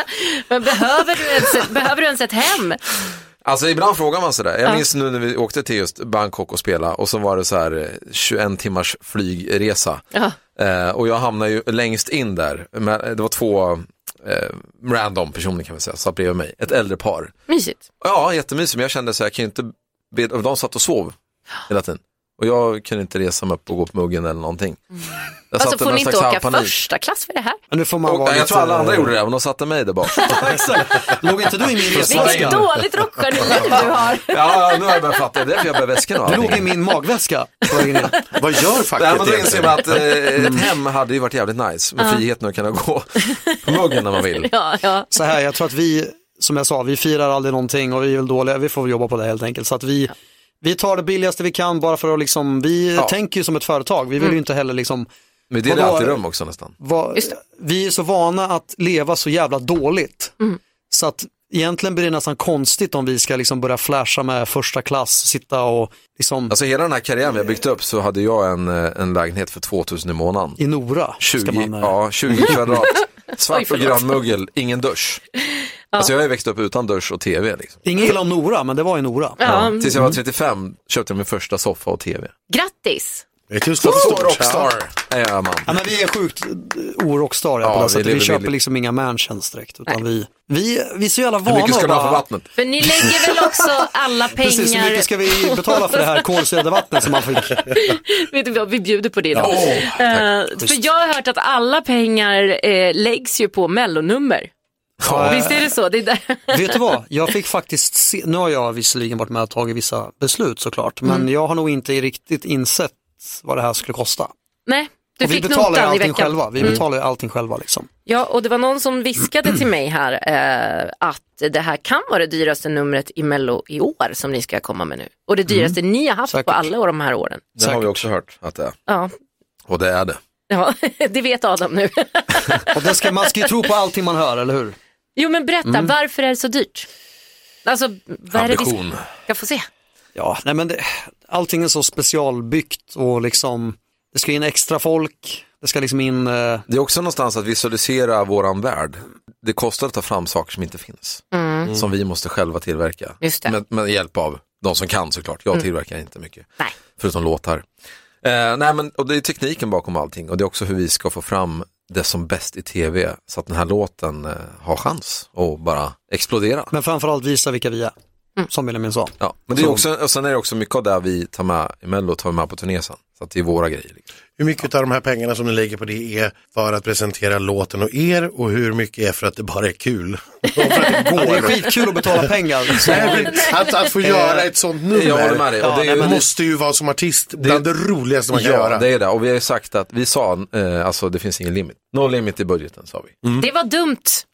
Men behöver du, ens ett, behöver du ens ett hem? Alltså ibland frågar man sådär. Jag Ja. minns nu när vi åkte till just Bangkok och spela och så var det så här eh, tjugoen timmars flygresa. Ja. Eh, och jag hamnade ju längst in där. Men det var två eh, random personer kan vi säga, satt bredvid mig. Ett äldre par. Mysigt. Ja, jättemysigt, men jag kände så här, jag kan ju inte be, de satt och sov hela tiden. Och jag kunde inte resa mig upp och gå på muggen eller någonting. Mm. Jag Alltså satte får någon ni inte slags åka panik. första klass för det här? Men nu får man Och, vara jag lite... tror alla andra gjorde det, men de satte mig där bak. Exakt. Låg inte du i min Vilket resväska? dåligt rockstjärneliv du har. Ja, nu har jag börjat fatta. Det är därför jag bär väskan och Du allting. låg i min magväska på vägen in. Vad gör facket Nej, men då inser egentligen? man att eh, ett hem hade ju varit jävligt nice med friheten att kunna gå på muggen när man vill. Ja, ja. Så här, jag tror att vi, som jag sa, vi firar aldrig någonting och vi är väl dåliga, vi får jobba på det helt enkelt. Så att vi, vi tar det billigaste vi kan bara för att liksom, vi Ja. tänker ju som ett företag, vi vill ju inte heller liksom Men det är Vadå? alltid rum också nästan. va, Just det. vi är så vana att leva så jävla dåligt. Mm. Så att egentligen blir det nästan konstigt om vi ska liksom börja flasha med första klass, sitta och liksom Alltså hela den här karriären vi har byggt upp så hade jag en, eh, en lägenhet för tvåtusen i månaden. i Nora. tjugo, ska man, eh, ja, tjugo kvadrat. Oj, Svart och förlåt. grön muggel, ingen dusch. Alltså jag har ju växt upp utan dusch och tv liksom. Ingen gillar om Nora, men det var i Nora. Ja. Tills jag var trettiofem köpte jag min första soffa och tv. Grattis! Vet du hur stort? Oh, rockstar! Ja, man. Ja, men vi är sjukt orockstar Ja, på det vi sättet. Vi, lever köper billigt. liksom inga mansions direkt, utan vi, vi, vi är så jävla Hur vana mycket ska att du ha för bara- vattnet? För ni lägger väl också alla pengar... Precis, hur mycket ska vi betala för det här kolsyrade vattnet som man fick? Vet du vad, vi bjuder på det idag. Åh, Eh, för jag har hört att alla pengar eh, läggs ju på mellonummer. Ja, Visst är det så? Det är där. Vet du vad, jag fick faktiskt se, nu har jag visserligen varit med och tagit vissa beslut såklart, men Mm. jag har nog inte riktigt insett vad det här skulle kosta. Nej, du Och vi fick betalar ju notan i allting veckan. själva, vi Mm. betalar ju allting själva liksom. Ja, och det var någon som viskade till mig här eh, att det här kan vara det dyraste numret i Mello i år som ni ska komma med nu. Och det dyraste ni har haft Säkert. på alla de här åren. Det har vi Säkert. också hört att det är. Ja, Och det är det. ja det vet Adam nu. Och det ska, man ska ju tro på allting man hör, eller hur? Jo, men berätta, varför är det så dyrt? Alltså, vad är det vi Ambition. ska få se? Ja, nej men det, allting är så specialbyggt och liksom, det ska in extra folk, det ska liksom in... Eh, Det är också någonstans att visualisera våran värld. Det kostar att ta fram saker som inte finns. Mm. Som vi måste själva tillverka. Just det. Med, med hjälp av de som kan såklart. Jag tillverkar inte mycket. Nej. Förutom låtar. Eh, nej, men, och det är tekniken bakom allting. Och det är också hur vi ska få fram det som bäst i tv. Så att den här låten eh, har chans att bara explodera. men framförallt visa vilka vi är, som Benjamin sa. Ja, men det är Så- också, och sen är det också mycket av det vi tar med i Mello tar vi med på turné sen. Så att det är våra grejer. Liksom. Hur mycket av de här pengarna som ni lägger på det är för att presentera låten och er och hur mycket är för att det bara är kul? Och för att det Ja, det är går. skitkul att betala pengar. Så, Nej, men att, att få göra ett sånt nummer Jag håller med dig. Och det är ju- det måste ju vara som artist bland det roligaste man kan Ja, göra. det är det. Och vi har ju sagt att vi sa, eh, alltså det finns ingen limit. No limit i budgeten, sa vi. Det var dumt.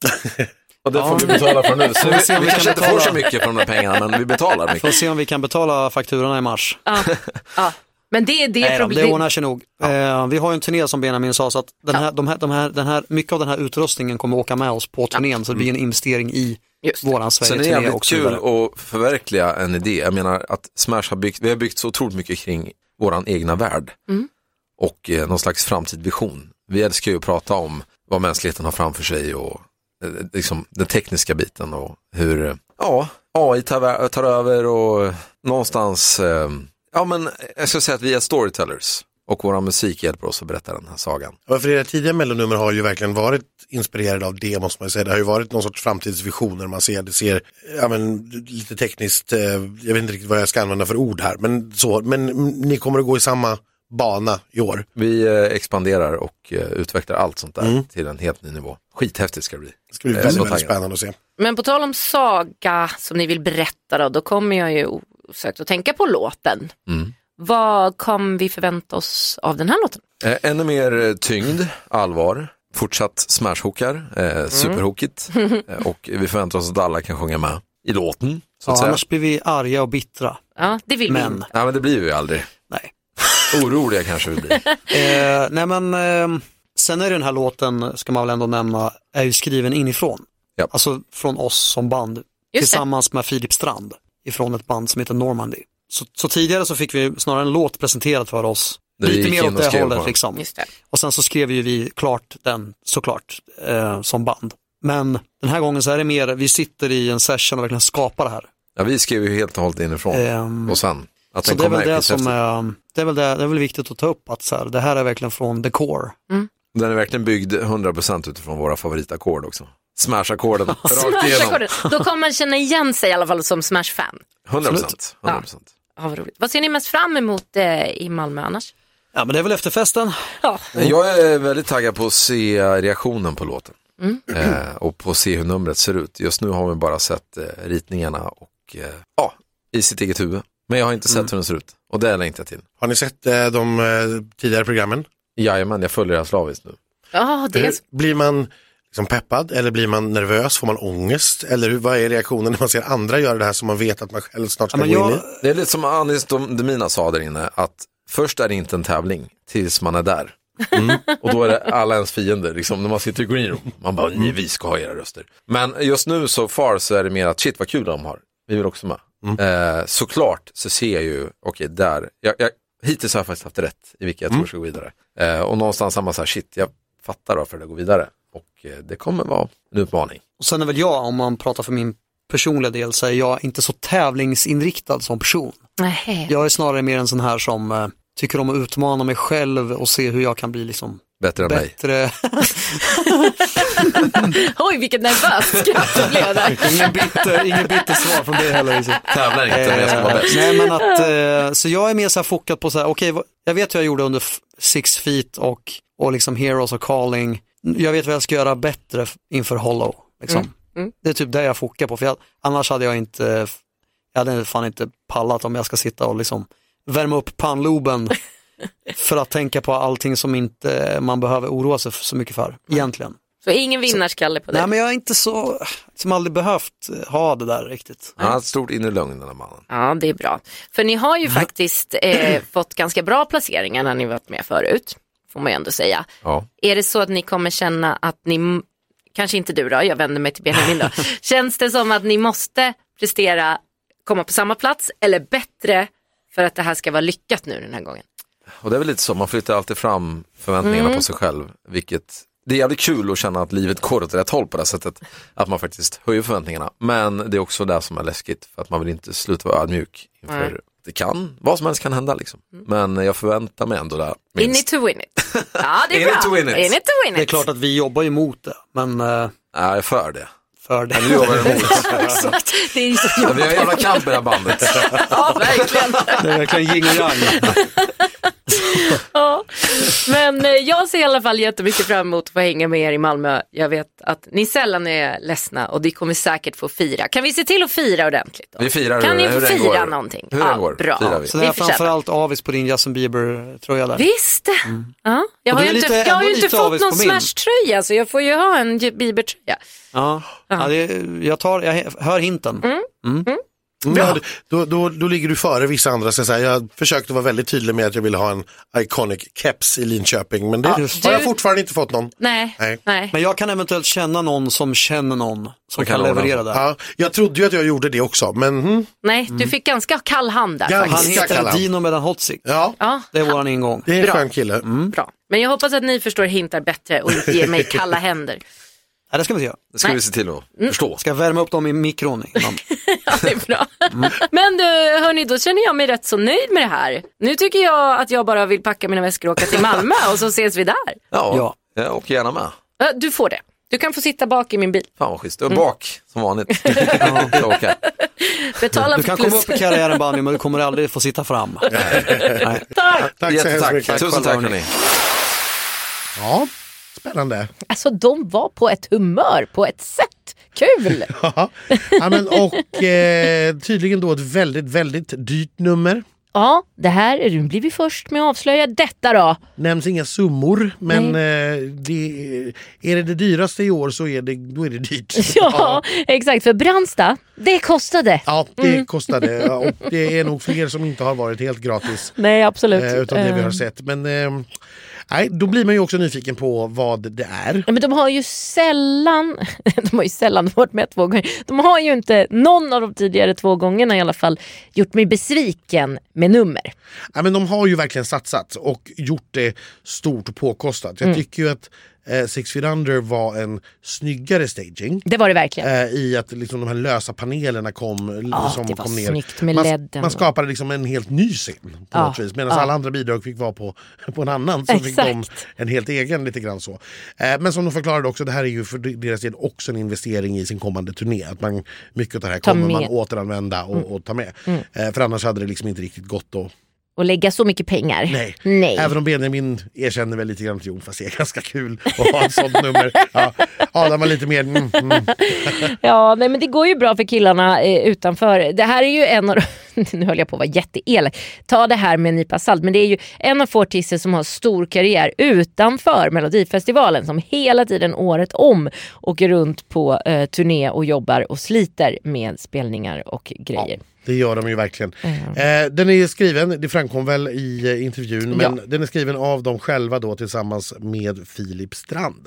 Och det får vi betala för nu. Så Får vi vi, se om vi vi kanske kan inte får betala. så mycket för de där pengarna, men vi betalar får mycket. se om vi kan betala fakturorna i mars. Ja, ja. Men det, det är Nej, då, det problem. ordnar sig nog. Eh, vi har ju en turné som Benjamin sa, så att den här, de här, de här, den här, mycket av den här utrustningen kommer åka med oss på turnén, så det blir en investering i Just det. våran Sen är det Sverige-turné jävligt också. kul att förverkliga en idé. Jag menar att Smash har byggt, vi har byggt så otroligt mycket kring våran egna värld. Mm. Och eh, någon slags framtidsvision. Vi älskar ju att prata om vad mänskligheten har framför sig och eh, liksom den tekniska biten och hur eh, ja, A I tar, tar över och någonstans, eh, ja men jag ska säga att vi är storytellers och våra musik hjälper oss att berätta den här sagan. Ja, för era tidiga mellonummer har ju verkligen varit inspirerade av det, måste man säga. Det har ju varit någon sorts framtidsvisioner. Man ser, det ser ja, men, lite tekniskt, eh, jag vet inte riktigt vad jag ska använda för ord här, men så, men mm, ni kommer att gå i samma bana i år. Vi eh, expanderar och eh, utvecklar allt sånt där till en helt ny nivå. Skithäftigt ska det bli. Det ska bli Jag är väldigt, så väldigt taggad. spännande att se. Men på tal om saga som ni vill berätta då, då kommer jag ju osökt att tänka på låten. Mm. Vad kommer vi förvänta oss av den här låten? Eh, ännu mer eh, tyngd, allvar, fortsatt smashhookar, eh, superhookigt eh, och vi förväntar oss att alla kan sjunga med i låten. Så att Ja, säga. annars blir vi arga och bittra. Ja, det vill vi. Men, Nej, men det blir vi ju aldrig. nej. Oroliga kanske vi blir. eh, nej men, eh, sen är den här låten, ska man väl ändå nämna, är ju skriven inifrån. Ja. Alltså från oss som band. Just tillsammans det. Med Filip Strand ifrån ett band som heter Normandy. Så, så tidigare så fick vi snarare en låt presenterad för oss. Det lite mer åt det hållet liksom. Just det. Och sen så skrev ju vi klart den såklart eh, som band. Men den här gången så är det mer, vi sitter i en session och verkligen skapar det här. Ja, vi skrev ju helt och hållet inifrån. Ehm, och sen att så den det är kom väl det med som är, det är väl det, det är väl viktigt att ta upp att så här, det här är verkligen från the core. Mm. Den är verkligen byggd hundra procent utifrån våra favoritackord också. Smash-ackorden rakt Smash igenom. ackorden. Då kommer man känna igen sig i alla fall som Smash-fan. hundra procent. hundra procent. Ja, vad roligt. Vad ser ni mest fram emot eh, i Malmö annars? Ja, men det är väl efterfesten. Ja. Jag är väldigt taggad på att se reaktionen på låten. Mm. Eh, och på att se hur numret ser ut. Just nu har vi bara sett eh, ritningarna och eh, ja, i sitt eget huvud. Men jag har inte sett Mm. hur den ser ut. Och det längtar jag till. Har ni sett eh, de eh, tidigare programmen? Jajamän, jag följer det här slaviskt nu. Ja, det är... Hur, blir man liksom peppad eller blir man nervös? Får man ångest? Eller hur, vad är reaktionen när man ser andra göra det här som man vet att man själv snart ska Ja, men gå jag- in i? Det är lite som Anis Demina sa där inne, att först är det inte en tävling tills man är där. Mm. Och då är det alla ens fiender, liksom, när man sitter i green room. Man bara, nej, vi ska ha era röster. Men just nu så far så är det mer att shit vad kul de har. Vi vill också med. Mm. Eh, såklart så ser jag ju, okej, okay, där. Jag, jag, hittills har jag faktiskt haft rätt i vilka jag tror mm. ska gå vidare. Eh, och någonstans samma så här, shit, jag fattar varför det går vidare. Och eh, det kommer vara en utmaning. Och sen är väl jag, om man pratar för min personliga del, så är jag inte så tävlingsinriktad som person. Nej. Jag är snarare mer en sån här som eh, tycker om att utmana mig själv och se hur jag kan bli liksom bättre än bättre. mig. Oj, vilket nervöst skratt det blev där. ingen, bitter, ingen bitter svar från det heller. Liksom. Tävlar inte, men jag ska vara bäst. Nej, men att, eh, så jag är mer så här fokat på så här, okej, okay, jag vet hur jag gjorde under f- Six Feet och, och liksom Heroes och Calling. Jag vet vad jag ska göra bättre inför Hollow. Liksom. Mm. Mm. Det är typ det jag fokar på, för jag, annars hade jag inte, jag hade fan inte pallat om jag ska sitta och liksom värma upp pannloben för att tänka på allting som inte man behöver oroa sig så mycket för, egentligen. Så ingen vinnarskalle på det? Nej, men jag är inte så, som aldrig behövt ha det där riktigt. Han har ett stort inre lugn, den här mannen. Ja, det är bra. För ni har ju faktiskt eh, fått ganska bra placeringar när ni varit med förut, får man ju ändå säga. Ja. Är det så att ni kommer känna att ni, kanske inte du då, jag vänder mig till Benjamin då. Känns det som att ni måste prestera, komma på samma plats eller bättre för att det här ska vara lyckat nu den här gången? Och det är väl lite så, man flyttar alltid fram förväntningarna Mm. på sig själv, vilket det är jävligt kul att känna att livet går åt rätt håll på det sättet, att man faktiskt höjer förväntningarna, men det är också det som är läskigt, för att man vill inte sluta vara ödmjuk inför, Nej. det kan, vad som helst kan hända liksom, men jag förväntar mig ändå där In minst. it to win it. Ja, det är In bra. it to win it. In it to win it. Det är klart att vi jobbar emot det, men eh, Nej, jag är för det. för det. Men vi jobbar emot. Exakt. Det är ju så Ja, vi har en jävla kamp i det här bandet. Ja, verkligen. Det är verkligen yin och yang. Ja. Men eh, jag ser i alla fall jättemycket fram emot att få hänga med er i Malmö. Jag vet att ni sällan är ledsna och det kommer säkert få fira. Kan vi se till att fira ordentligt då? Vi firar Kan hur, ni hur få den fira går. någonting? Hur Ja, den går, bra. firar vi. Så det är Vi förtjänar. framförallt avis på din Justin Bieber-tröja där. Visst. Ja. Jag Och har du ju är inte, lite- jag har ju ändå inte lite fått avis någon på min. Smash-tröja så jag får ju ha en Bieber-tröja. Ja, ja det, jag, tar, jag hör hinten. Ja, då, då, då ligger du före vissa andra. Så säga. Jag försökte vara väldigt tydlig med att jag ville ha en iconic keps i Linköping, men det Ja, har jag du- fortfarande inte fått någon. Nej. Nej. Nej. Men jag kan eventuellt känna någon som känner någon som kan kan ordna. leverera det. Ja, jag trodde ju att jag gjorde det också, men hmm, Nej, du fick ganska kall hand där Ja, faktiskt. Han Ska heter kalla han. Dino med den hotzik. ja, Ja, Det är våran ingång. det är en Bra. skön kille. bra. Men jag hoppas att ni förstår hintar bättre och inte ger mig kalla händer. Ja, det ska vi se. Det ska Nej. vi se till att Mm. förstå. Ska jag värma upp dem i mikron innan. Ja, det är bra. Men du, hörni, då känner jag mig rätt så nöjd med det här. Nu tycker jag att jag bara vill packa mina väskor och åka till Malmö och så ses vi där. Ja, Ja. jag åker gärna med. Ja, du får det. Du kan få sitta bak i min bil. Fan vad schysst, du är Mm. bak som vanligt. Ja, jag åker. Betala Du för kan plus. komma upp i karriären, Banjo, men du kommer aldrig få sitta fram. Nej. Tack! Tack så hemskt Jättetack, mycket. tusen tack hörni. Ja, spännande. Alltså, de var på ett humör, på ett sätt. Kul! Ja, men, och eh, tydligen då ett väldigt, väldigt dyrt nummer. ja, det här är, nu blir vi först med att avslöja detta då. Nämns inga summor, men eh, det, är det det dyraste i år så är det, då är det dyrt. Ja, exakt. För Brandsta, det kostade. Ja, det Mm. kostade. Och det är nog fler som inte har varit helt gratis. Nej, absolut. Eh, utan det vi har Eh, sett. Men eh, nej, då blir man ju också nyfiken på vad det är. Ja, men de har ju sällan de har ju sällan varit med två gånger. De har ju inte någon av de tidigare två gångerna i alla fall gjort mig besviken med nummer. Ja, men de har ju verkligen satsat och gjort det stort och påkostat. Jag Mm. tycker ju att eh, Six Feet Under var en snyggare staging. Det var det verkligen. Eh, I att liksom de här lösa panelerna kom, Ja, som det var kom ner. snyggt med man, ledden. man skapade liksom en helt ny scen på Ja, något vis. Medan ja. alla andra bidrag fick vara på, på en annan så fick de Exakt. en helt egen lite grann så. Eh, men som de förklarade också, det här är ju för deras del också en investering i sin kommande turné. Att man, mycket av det här Ta kommer man med. återanvända och, och ta med. Mm. Eh, för annars hade det liksom inte riktigt gått att... Och lägga så mycket pengar. Nej. Nej. Även om Benjamin erkänner väl lite grann att jo, fast det är ganska kul att ha ett sånt nummer. Ja, Adam var lite mer... Mm, mm. Ja, nej, men det går ju bra för killarna eh, utanför. Det här är ju en av nu höll jag på att vara jätteelak. Ta det här med en nypa salt, men det är ju en av få artister som har stor karriär utanför Melodifestivalen, som hela tiden året om åker runt på eh, turné och jobbar och sliter med spelningar och grejer. Ja. Det gör de ju verkligen. Mm. Eh, den är skriven, det framkom väl i eh, intervjun, men Ja. den är skriven av dem själva då tillsammans med Filip Strand.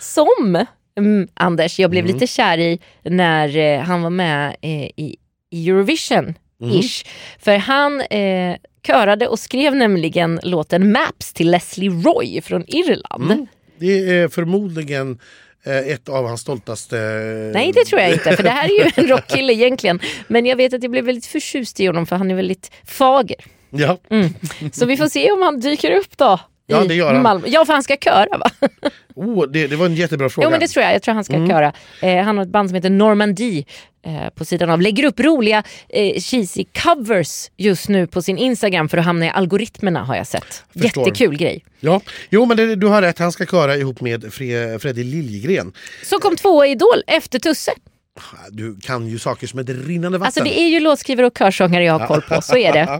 Som mm, Anders, jag blev Mm. lite kär i när eh, han var med eh, i, i Eurovision ish. För han eh, körade och skrev nämligen låten Maps till Leslie Roy från Irland. Mm. Det är förmodligen eh, ett av hans stoltaste... Nej, det tror jag inte, för det här är ju en rockkille egentligen. Men jag vet att jag blev väldigt förtjust i honom för han är väldigt fager. Ja. Mm. Så vi får se om han dyker upp då. Ja, i det gör han. Malmö. Ja, för han ska köra, va? Oh, det, det var en jättebra fråga. Jo, men det tror jag. Jag tror han ska Mm. köra. Eh, han har ett band som heter Normandie eh, på sidan av. Lägger upp roliga eh, cheesy covers just nu på sin Instagram för att hamna i algoritmerna, har jag sett. Förstår. Jättekul grej. Ja, jo men det, du har rätt. Han ska köra ihop med Fre- Freddy Liljegren. Så kom tvåa i Idol efter Tusse. Du kan ju saker som ett rinnande vatten. Alltså det är ju låtskrivare och körsångare jag har koll på, så är det.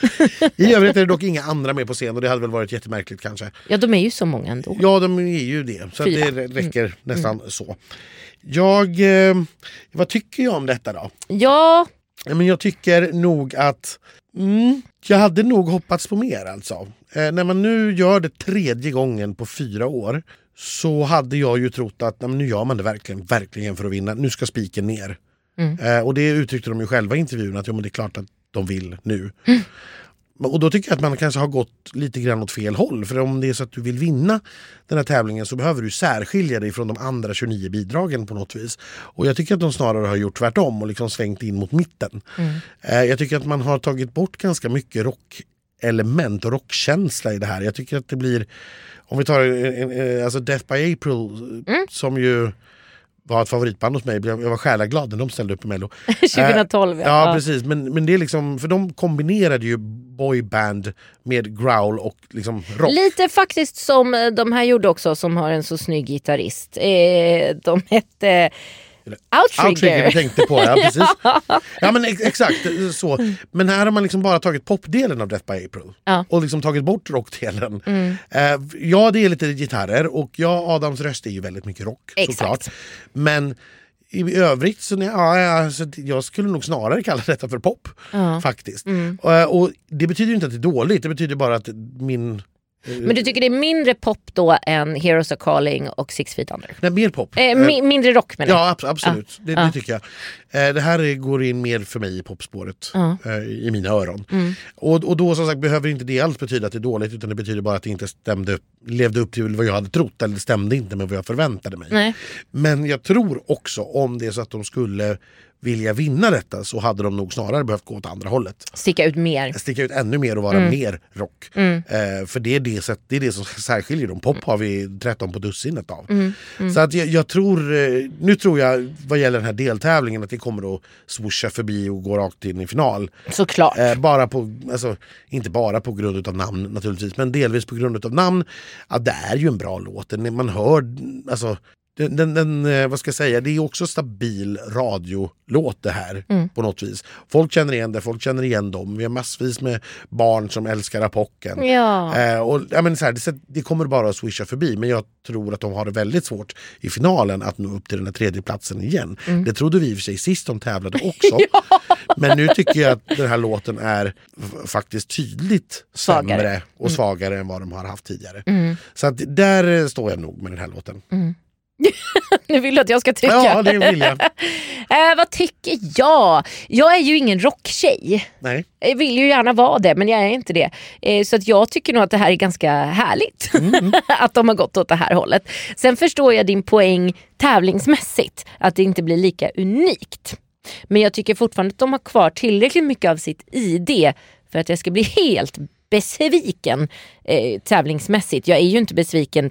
I övrigt är det dock inga andra med på scen och det hade väl varit jättemärkligt kanske. Ja, de är ju så många ändå. Ja, de är ju det. Så att Fyra. det räcker nästan så. Jag, eh, vad tycker jag om detta då? Ja, Ja, men jag tycker nog att mm, jag hade nog hoppats på mer alltså. Eh, när man nu gör det tredje gången på fyra år så hade jag ju trott att nej, men nu gör man det verkligen, verkligen för att vinna. Nu ska spiken ner. Mm. Eh, och det uttryckte de ju själva i intervjun att jo, men det är klart att de vill nu. Mm. Och då tycker jag att man kanske har gått lite grann åt fel håll. För om det är så att du vill vinna den här tävlingen så behöver du särskilja dig från de andra tjugonio bidragen på något vis. Och jag tycker att de snarare har gjort tvärtom och liksom svängt in mot mitten. Mm. Eh, jag tycker att man har tagit bort ganska mycket rockelement och rockkänsla i det här. Jag tycker att det blir, om vi tar en, en, alltså Death by April Mm. som ju var ett favoritband hos mig. Jag var själaglad när de ställde upp i Mello. tjugohundratolv. Eh, ja, precis. Men, men det är liksom, för de kombinerade ju boyband med growl och liksom rock. Lite faktiskt som de här gjorde också, som har en så snygg gitarrist. Eh, de hette Outrigger. Outrigger vi tänkte på, ja precis. Ja men ex- exakt så. Men här har man liksom bara tagit popdelen av Death by April. Ja. Och liksom tagit bort rockdelen. Mm. Eh, ja, det är lite gitarrer och ja, Adams röst är ju väldigt mycket rock. Exakt. Såklart. Men i övrigt så ja, ja, alltså, jag skulle nog snarare kalla detta för pop. Ja. Faktiskt. Mm. Och, och det betyder ju inte att det är dåligt. Det betyder bara att min... Men du tycker det är mindre pop då än Heroes Are Calling och Six Feet Under? Nej, mer pop. Eh, mi- mindre rock menar jag. Ja, ab- absolut. Det, Ja. det tycker jag. Eh, det här går in mer för mig i popspåret. Ja. Eh, I mina öron. Mm. Och, och då som sagt behöver inte det alls betyda att det är dåligt. Utan det betyder bara att det inte stämde, levde upp till vad jag hade trott. Eller stämde inte med vad jag förväntade mig. Nej. Men jag tror också om det är så att de skulle vilja vinna detta så hade de nog snarare behövt gå åt andra hållet. Sticka ut mer. Sticka ut ännu mer och vara Mm. mer rock. Mm. Eh, för det är det, sätt, det är det som särskiljer dem. Pop har vi tretton på dussinet av. Mm. Mm. Så att jag, jag tror, eh, nu tror jag vad gäller den här deltävlingen att det kommer att swoosha förbi och gå rakt in i final. Såklart. Eh, bara på, alltså, inte bara på grund av namn naturligtvis, men delvis på grund av namn. Att det är ju en bra låt. Den- Man hör, alltså Den, den, den, vad ska jag säga, det är också stabil radiolåt det här mm. på något vis. Folk känner igen det, folk känner igen dem. Vi har massvis med barn som älskar Apocken. Ja. Eh, och, ja, men så här, det, det kommer bara att swisha förbi, men jag tror att de har det väldigt svårt i finalen att nå upp till den här tredje platsen igen. Mm. Det trodde vi i och för sig sist de tävlade också. Ja. Men nu tycker jag att den här låten är f- faktiskt tydligt svagare. sämre och mm. svagare än vad de har haft tidigare. Mm. Så att där står jag nog med den här låten. Mm. Nu vill du att jag ska tycka. Ja, det vill jag. äh, vad tycker jag? Jag är ju ingen rocktjej. Nej. Jag vill ju gärna vara det, men jag är inte det. Eh, så att jag tycker nog att det här är ganska härligt. Mm. Att de har gått åt det här hållet. Sen förstår jag din poäng tävlingsmässigt. Att det inte blir lika unikt. Men jag tycker fortfarande att de har kvar tillräckligt mycket av sitt I D för att jag ska bli helt besviken eh, tävlingsmässigt. Jag är ju inte besviken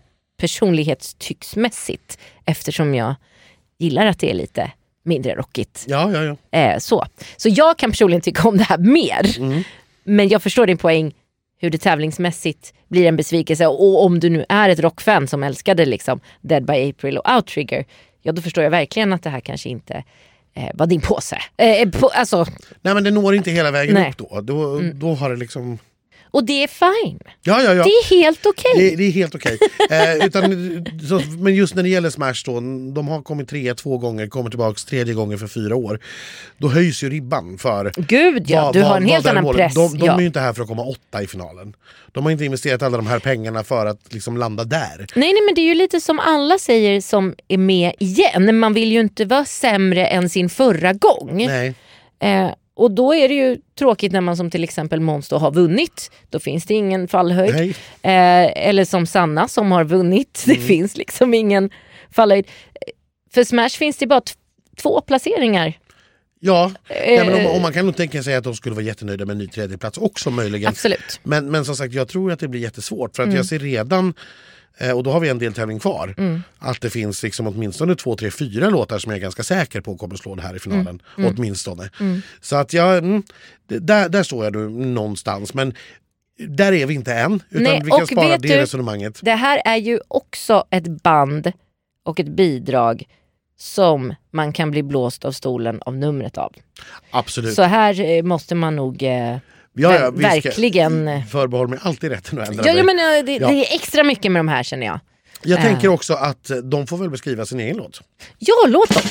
personlighetstycksmässigt eftersom jag gillar att det är lite mindre rockigt. Ja, ja, ja. Eh, så. så jag kan personligen tycka om det här mer. Mm. Men jag förstår din poäng hur det tävlingsmässigt blir en besvikelse. Och om du nu är ett rockfan som älskade liksom Dead by April och Outrigger, ja då förstår jag verkligen att det här kanske inte eh, var din påse. Eh, på, alltså... Nej, men det når inte hela vägen Nej. upp då. Då, mm. då har det liksom... Och det är fine. Ja, ja, ja. Det är helt okej. Okay. Det, det är helt okej. Okay. eh, utan, så, men just när det gäller Smash då, de har kommit tre, två gånger, kommer tillbaka tredje gången för fyra år. Då höjs ju ribban för... Gud ja, vad, du vad, har en helt annan målet. press. De, de ja. är ju inte här för att komma åtta i finalen. De har inte investerat alla de här pengarna för att liksom landa där. Nej, nej, men det är ju lite som alla säger som är med igen. Man vill ju inte vara sämre än sin förra gång. Nej. Eh, Och då är det ju tråkigt när man som till exempel Monster har vunnit. Då finns det ingen fallhöjd. Eh, eller som Sanna som har vunnit. Mm. Det finns liksom ingen fallhöjd. För Smash finns det bara t- två placeringar. Ja, eh, ja men om, om man kan nog tänka sig att de skulle vara jättenöjda med en ny tredjeplats också möjligen. Absolut. Men, men som sagt, jag tror att det blir jättesvårt. För att mm. jag ser redan... Och då har vi en deltävling kvar. Mm. Att det finns liksom åtminstone två, tre, fyra låtar som jag är ganska säker på kommer slå det här i finalen. Mm. Åtminstone. Mm. Så att jag, mm, där, där står jag nu någonstans. Men där är vi inte än. Utan Nej, vi kan och spara vet det du, resonemanget. Det här är ju också ett band och ett bidrag som man kan bli blåst av stolen av numret av. Absolut. Så här måste man nog... Eh, Ja, ja, verkligen. Förbehåll mig alltid rätten att ändra ja, ja, men det, ja. det är extra mycket med de här känner jag. Jag äh. tänker också att de får väl beskriva sin egen låt. Ja, låt dem.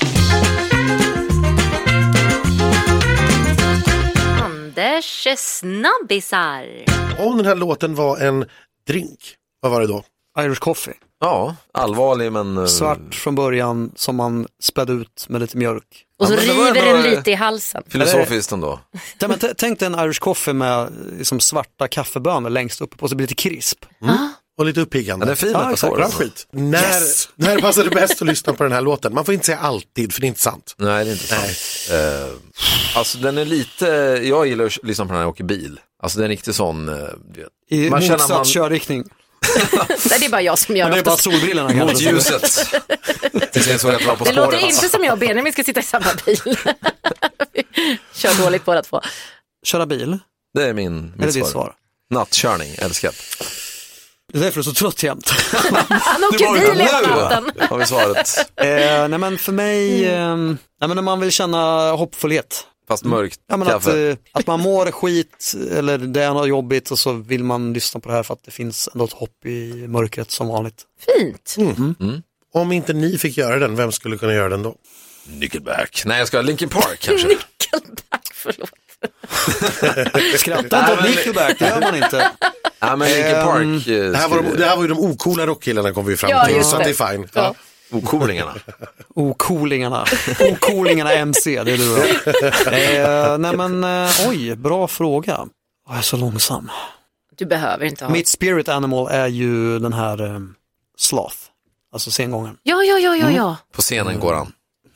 Anders snabbisar. Om den här låten var en drink, vad var det då? Irish coffee. Ja, allvarlig men... Svart från början som man spädde ut med lite mjölk. Och så ja, river den lite i halsen. Filosofiskt ändå. Ja, men t- tänk dig en Irish coffee med liksom, svarta kaffebönor längst upp och så blir det lite krisp. Mm. Ah. Och lite uppiggande. Ja, det är fint. Ja, exakt, bra skit. När, yes. när passar det bäst att lyssna på den här låten? Man får inte säga alltid, för det är inte sant. Nej, det är inte sant. Uh, alltså den är lite... Jag gillar att lyssna på den här och åker bil. Alltså den är riktigt sån... Uh, I man motsatt man... körriktning. Det är bara jag som gör det. Det är bara solbrillorna. Mot ljuset. Det är så rätt bra på det spåret. låter inte som jag och Benjamin ska sitta i samma bil. Kör dåligt båda två. Köra bil? Det är min, min är det svar. svar. Nattkörning, älskat. Det är därför du är så trött jämt. Han åker bil i natten. Har vi svaret. eh, nej men för mig, eh, nej men när man vill känna hoppfullhet. Fast mörkt ja, men att, eh, att man mår skit eller det är något jobbigt och så vill man lyssna på det här för att det finns ändå ett hopp i mörkret som vanligt. Fint. Mm. Mm. Mm. Om inte ni fick göra den, vem skulle kunna göra den då? Nickelback. Nej, jag ska ha Linkin Park kanske. Nickelback, förlåt. Skratta inte åt Nickelback, det gör man inte. Ja, men Linkin Park. Um, det, här var de, det här var ju de ocoola rockkillarna kom vi fram ja, till, så det är fine. Ja. Ocoolingarna. Ocoolingarna. Ocoolingarna M C, det är du då. eh, nej men, eh, oj, bra fråga. Oh, jag är så långsam. Du behöver inte ha. Mitt spirit animal är ju den här eh, Sloth. Alltså scengången. Ja, ja, ja, ja, ja. Mm. På scenen går han.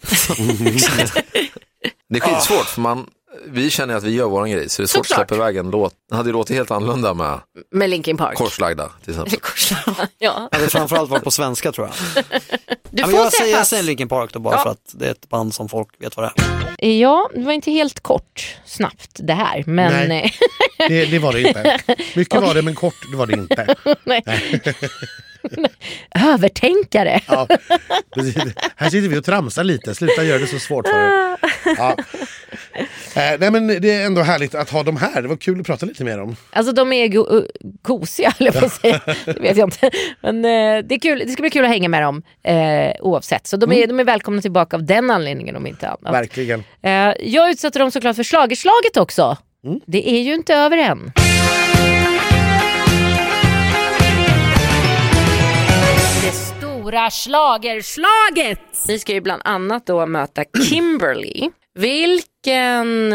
Det är skitsvårt för man, vi känner att vi gör våran grej så det är svårt att släppa iväg en låt. Det hade ju låtit helt annorlunda med, med Linkin Park. Korslagda till exempel. Korslagda, ja. Det hade framförallt varit på svenska tror jag. Du ja, får jag, säger, jag pass. säger Linkin Park då bara ja. För att det är ett band som folk vet vad det är. Ja, det var inte helt kort, snabbt det här. Men... Nej, det, det var det inte. Mycket var det men kort det var det inte. Nej. Övertänkare. Ja, här sitter vi och tramsar lite. Sluta göra det så svårt för er. Ja. Eh, nej, men det är ändå härligt att ha dem här. Det var kul att prata lite med dem. Alltså de är go- gosiga, eller vad jag säga. Det vet jag inte. Men eh, det, är kul. Det ska bli kul att hänga med dem eh, oavsett. Så de är, mm. de är välkomna tillbaka av den anledningen, om inte annat. Verkligen. Eh, jag utsätter dem såklart för slagerslaget också. Mm. Det är ju inte över än. Det stora slagerslaget. Ni ska ju bland annat då möta Kimberly. Vilken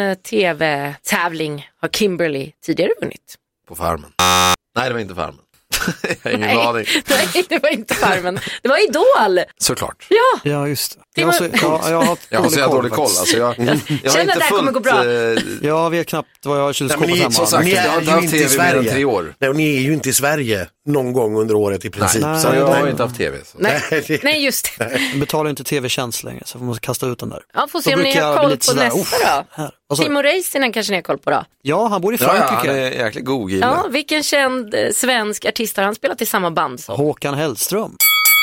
tv-tävling har Kimberly tidigare vunnit? På Farmen. Nej, det var inte Farmen. Jag har ingen Nej. aning. Nej, det var inte Farmen. Det var Idol. Såklart. Ja, Ja, just det. Det Jag, var- så, jag, jag har Jag har så dålig dålig koll. faktiskt. Alltså, jag, jag har Känner inte att det här fullt... kommer gå bra. eh, Jag vet knappt vad jag har kylskåpet Nej, men ni- hemma. som sagt, Ni jag har är inte ju haft inte i tv mer än Sverige. tre år. Nej, och ni är ju inte i Sverige någon gång under året i princip. Nej, Så Nej, jag har nej. ju inte haft tv. Så. Nej, det- nej just det. Jag betalar inte tv-tjänst längre så jag måste kasta ut den där. Ja, får se Då om ni brukar har jag bli koll lite på sådär, nästa "Uff, då. här." Och så- Timo Räisänen kanske ni har koll på då. Ja, han bor i Ja, ja, Frankrike. han är jäkligt god gille. Ja, vilken känd eh, svensk artist har han spelat i samma band som? Håkan Hellström.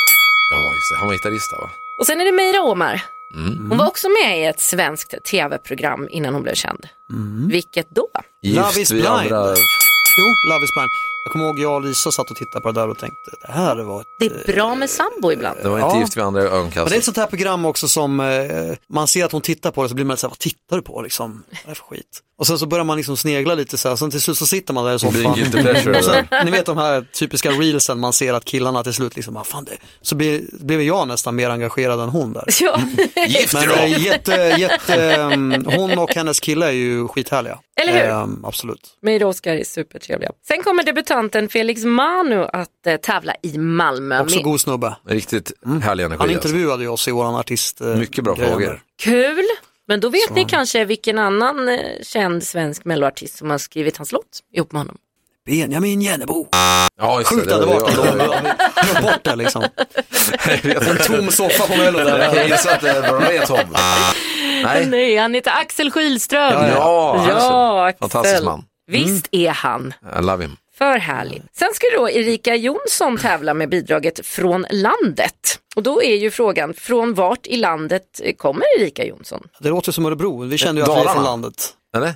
Ja, just det. Han var gitarrist va? Och sen är det Meira Åmar. Mm. Hon var också med i ett svenskt tv-program innan hon blev känd. Vilket då? Love is Gift vid blind. andra... Jo, Love is blind. Jag kommer ihåg jag och Lisa satt och tittade på det där och tänkte, det här var ett... Det är bra med sambo ibland. Det var inte Ja. gift vid andra Men det är ögonkastet. ett sånt här program också som eh, man ser att hon tittar på det så blir man så här, vad tittar du på liksom? Vad är det för skit? Och sen så börjar man liksom snegla lite så här, sen till slut så sitter man där i Det blir en soffan. guilty pleasure. Och sen, ni vet de här typiska reelsen man ser att killarna till slut liksom, vad fan det så blir, blev jag nästan mer engagerad än hon där. Ja. Gift Men då! eh, jätte, jätte, um, hon och hennes kille är ju skithärliga. Eller hur? Um, absolut. Meira och Oskar är supertrevliga. Sen kommer debutanten Felix Manu att eh, tävla i Malmö. Också med... god snubbe. Riktigt härlig energi. Han alltså. intervjuade ju oss i våran artist. Eh, Mycket bra grejer. frågor. Kul! Men då vet ni kanske vilken annan eh, känd svensk melloartist som har skrivit hans låt ihop med honom. Benjamin Jennebo. Ja, just Sjukt att det var att det. de glömde bort det liksom. Jag vet En inte. tom soffa på Mello där. Jag gissar att det bara är Tom. Nej. Nej, han heter Axel Skylström. Ja, ja. ja Axel. Fantastisk man. Visst är han. I love him. För härligt. Sen ska då Erika Jonsson tävla med bidraget Från landet. Och då är ju frågan, från vart i landet kommer Erika Jonsson? Det låter som Örebro. Vi kände ju att vi är Dalarna. från landet. Eller?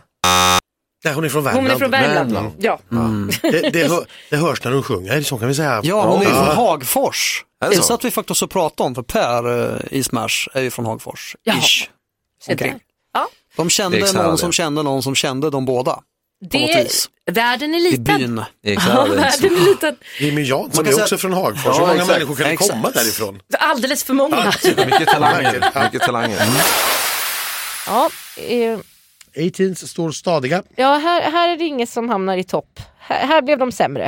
Nej, hon är från Värmland. Hon är från Värmland. Värmland. Ja. Det, det, hör, det hörs när hon sjunger, så kan vi säga. Ja, hon är ju Ja. från Hagfors. Är det Det så? satt vi faktiskt och pratade om, för Per eh, i Smash är ju från Hagfors. Jaha. Ish. Se Omkring. där. Ja. De Det kände är någon exakt som det. kände någon som kände de båda. På något Det, vis. världen är I liten. byn. Ja, Exakt. världen är liten. Jimmy Jansson Man kan är säga- också från Hagfors. Ja, Hur många exakt. människor kan det Exakt. komma därifrån? Alldeles för många. Mycket talanger. Mycket talanger. Ja, eh, A-Teens står stadiga. ja här, här är det inget som hamnar i topp. Här, här blev de sämre.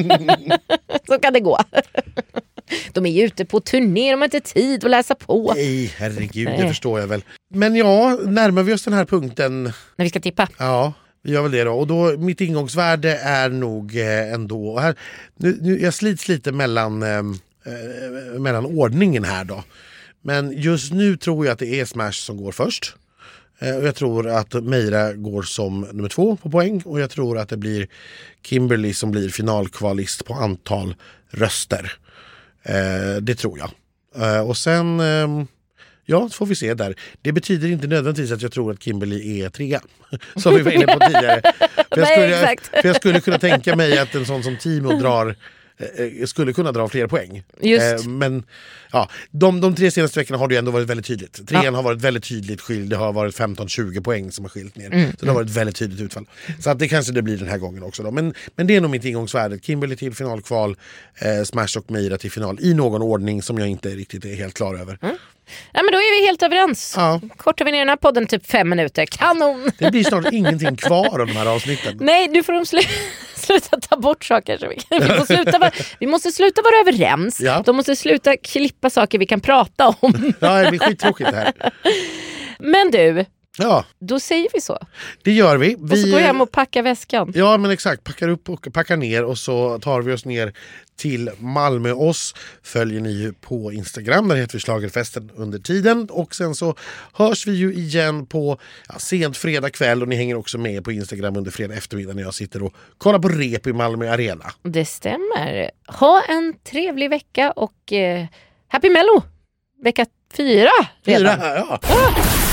Så kan det gå. De är ju ute på turné, de har inte tid att läsa på. Nej, herregud, det Nej. förstår jag väl. Men ja, närmar vi oss den här punkten, När vi ska tippa. ja, vi gör väl det då. Och då, mitt ingångsvärde är nog eh, ändå, och här, nu, nu, jag slits lite mellan, eh, eh, mellan ordningen här då. Men just nu tror jag att det är Smash som går först. Eh, och jag tror att Meira går som nummer två på poäng. Och jag tror att det blir Kimberly som blir finalkvalist på antal röster. Eh, det tror jag. Eh, och sen, eh, ja, får vi se där. Det betyder inte nödvändigtvis att jag tror att Kimberly är trea. Som vi var inne på tidigare. För jag, Nej, skulle, exakt. för jag skulle kunna tänka mig att en sån som Timo drar eh, skulle kunna dra fler poäng. Just. Eh, men ja, de, de tre senaste veckorna har det ju ändå varit väldigt tydligt. Trean Ja. har varit väldigt tydligt skild. Det har varit femton tjugo poäng som har skilt ner. Mm, Så det har varit ett väldigt tydligt utfall. Så att det kanske det blir den här gången också. Då. Men, men det är nog mitt ingångsvärde. Kimberly till finalkval, eh, Smash och Meira till final. I någon ordning som jag inte riktigt är helt klar över. Ja, men då är vi helt överens. Ja. Kortar vi ner den här podden typ fem minuter. Kanon! Det blir snart ingenting kvar av de här avsnitten. Nej, nu får de slu- sluta ta bort saker. Så vi, kan, vi, får sluta vara, vi måste sluta vara överens. Ja. De måste sluta klippa saker vi kan prata om. Ja, det blir skittråkigt det här. Men du, Ja, Då säger vi så. det gör vi. Och så vi går jag hem och packar väskan. Ja, men exakt. Packar upp och packar ner och så tar vi oss ner till Malmö. Oss följer ni ju på Instagram, där heter vi Schlagerfesten under tiden. Och sen så hörs vi ju igen på ja, sent fredag kväll, och ni hänger också med på Instagram under fredag eftermiddag när jag sitter och kollar på rep i Malmö Arena. Det stämmer. Ha en trevlig vecka och eh, Happy Mello! Vecka fyra redan. Fyra, ja. Ah!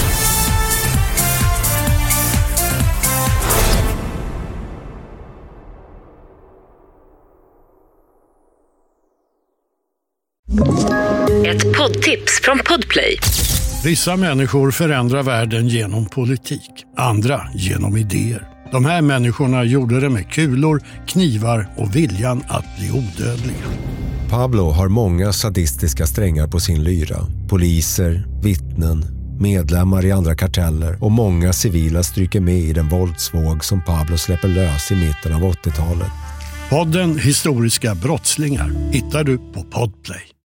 Ett poddtips från Podplay. Vissa människor förändrar världen genom politik. Andra genom idéer. De här människorna gjorde det med kulor, knivar och viljan att bli odödliga. Pablo har många sadistiska strängar på sin lyra. Poliser, vittnen, medlemmar i andra karteller och många civila stryker med i den våldsvåg som Pablo släpper lös i mitten av åttiotalet. Podden Historiska brottslingar hittar du på Podplay.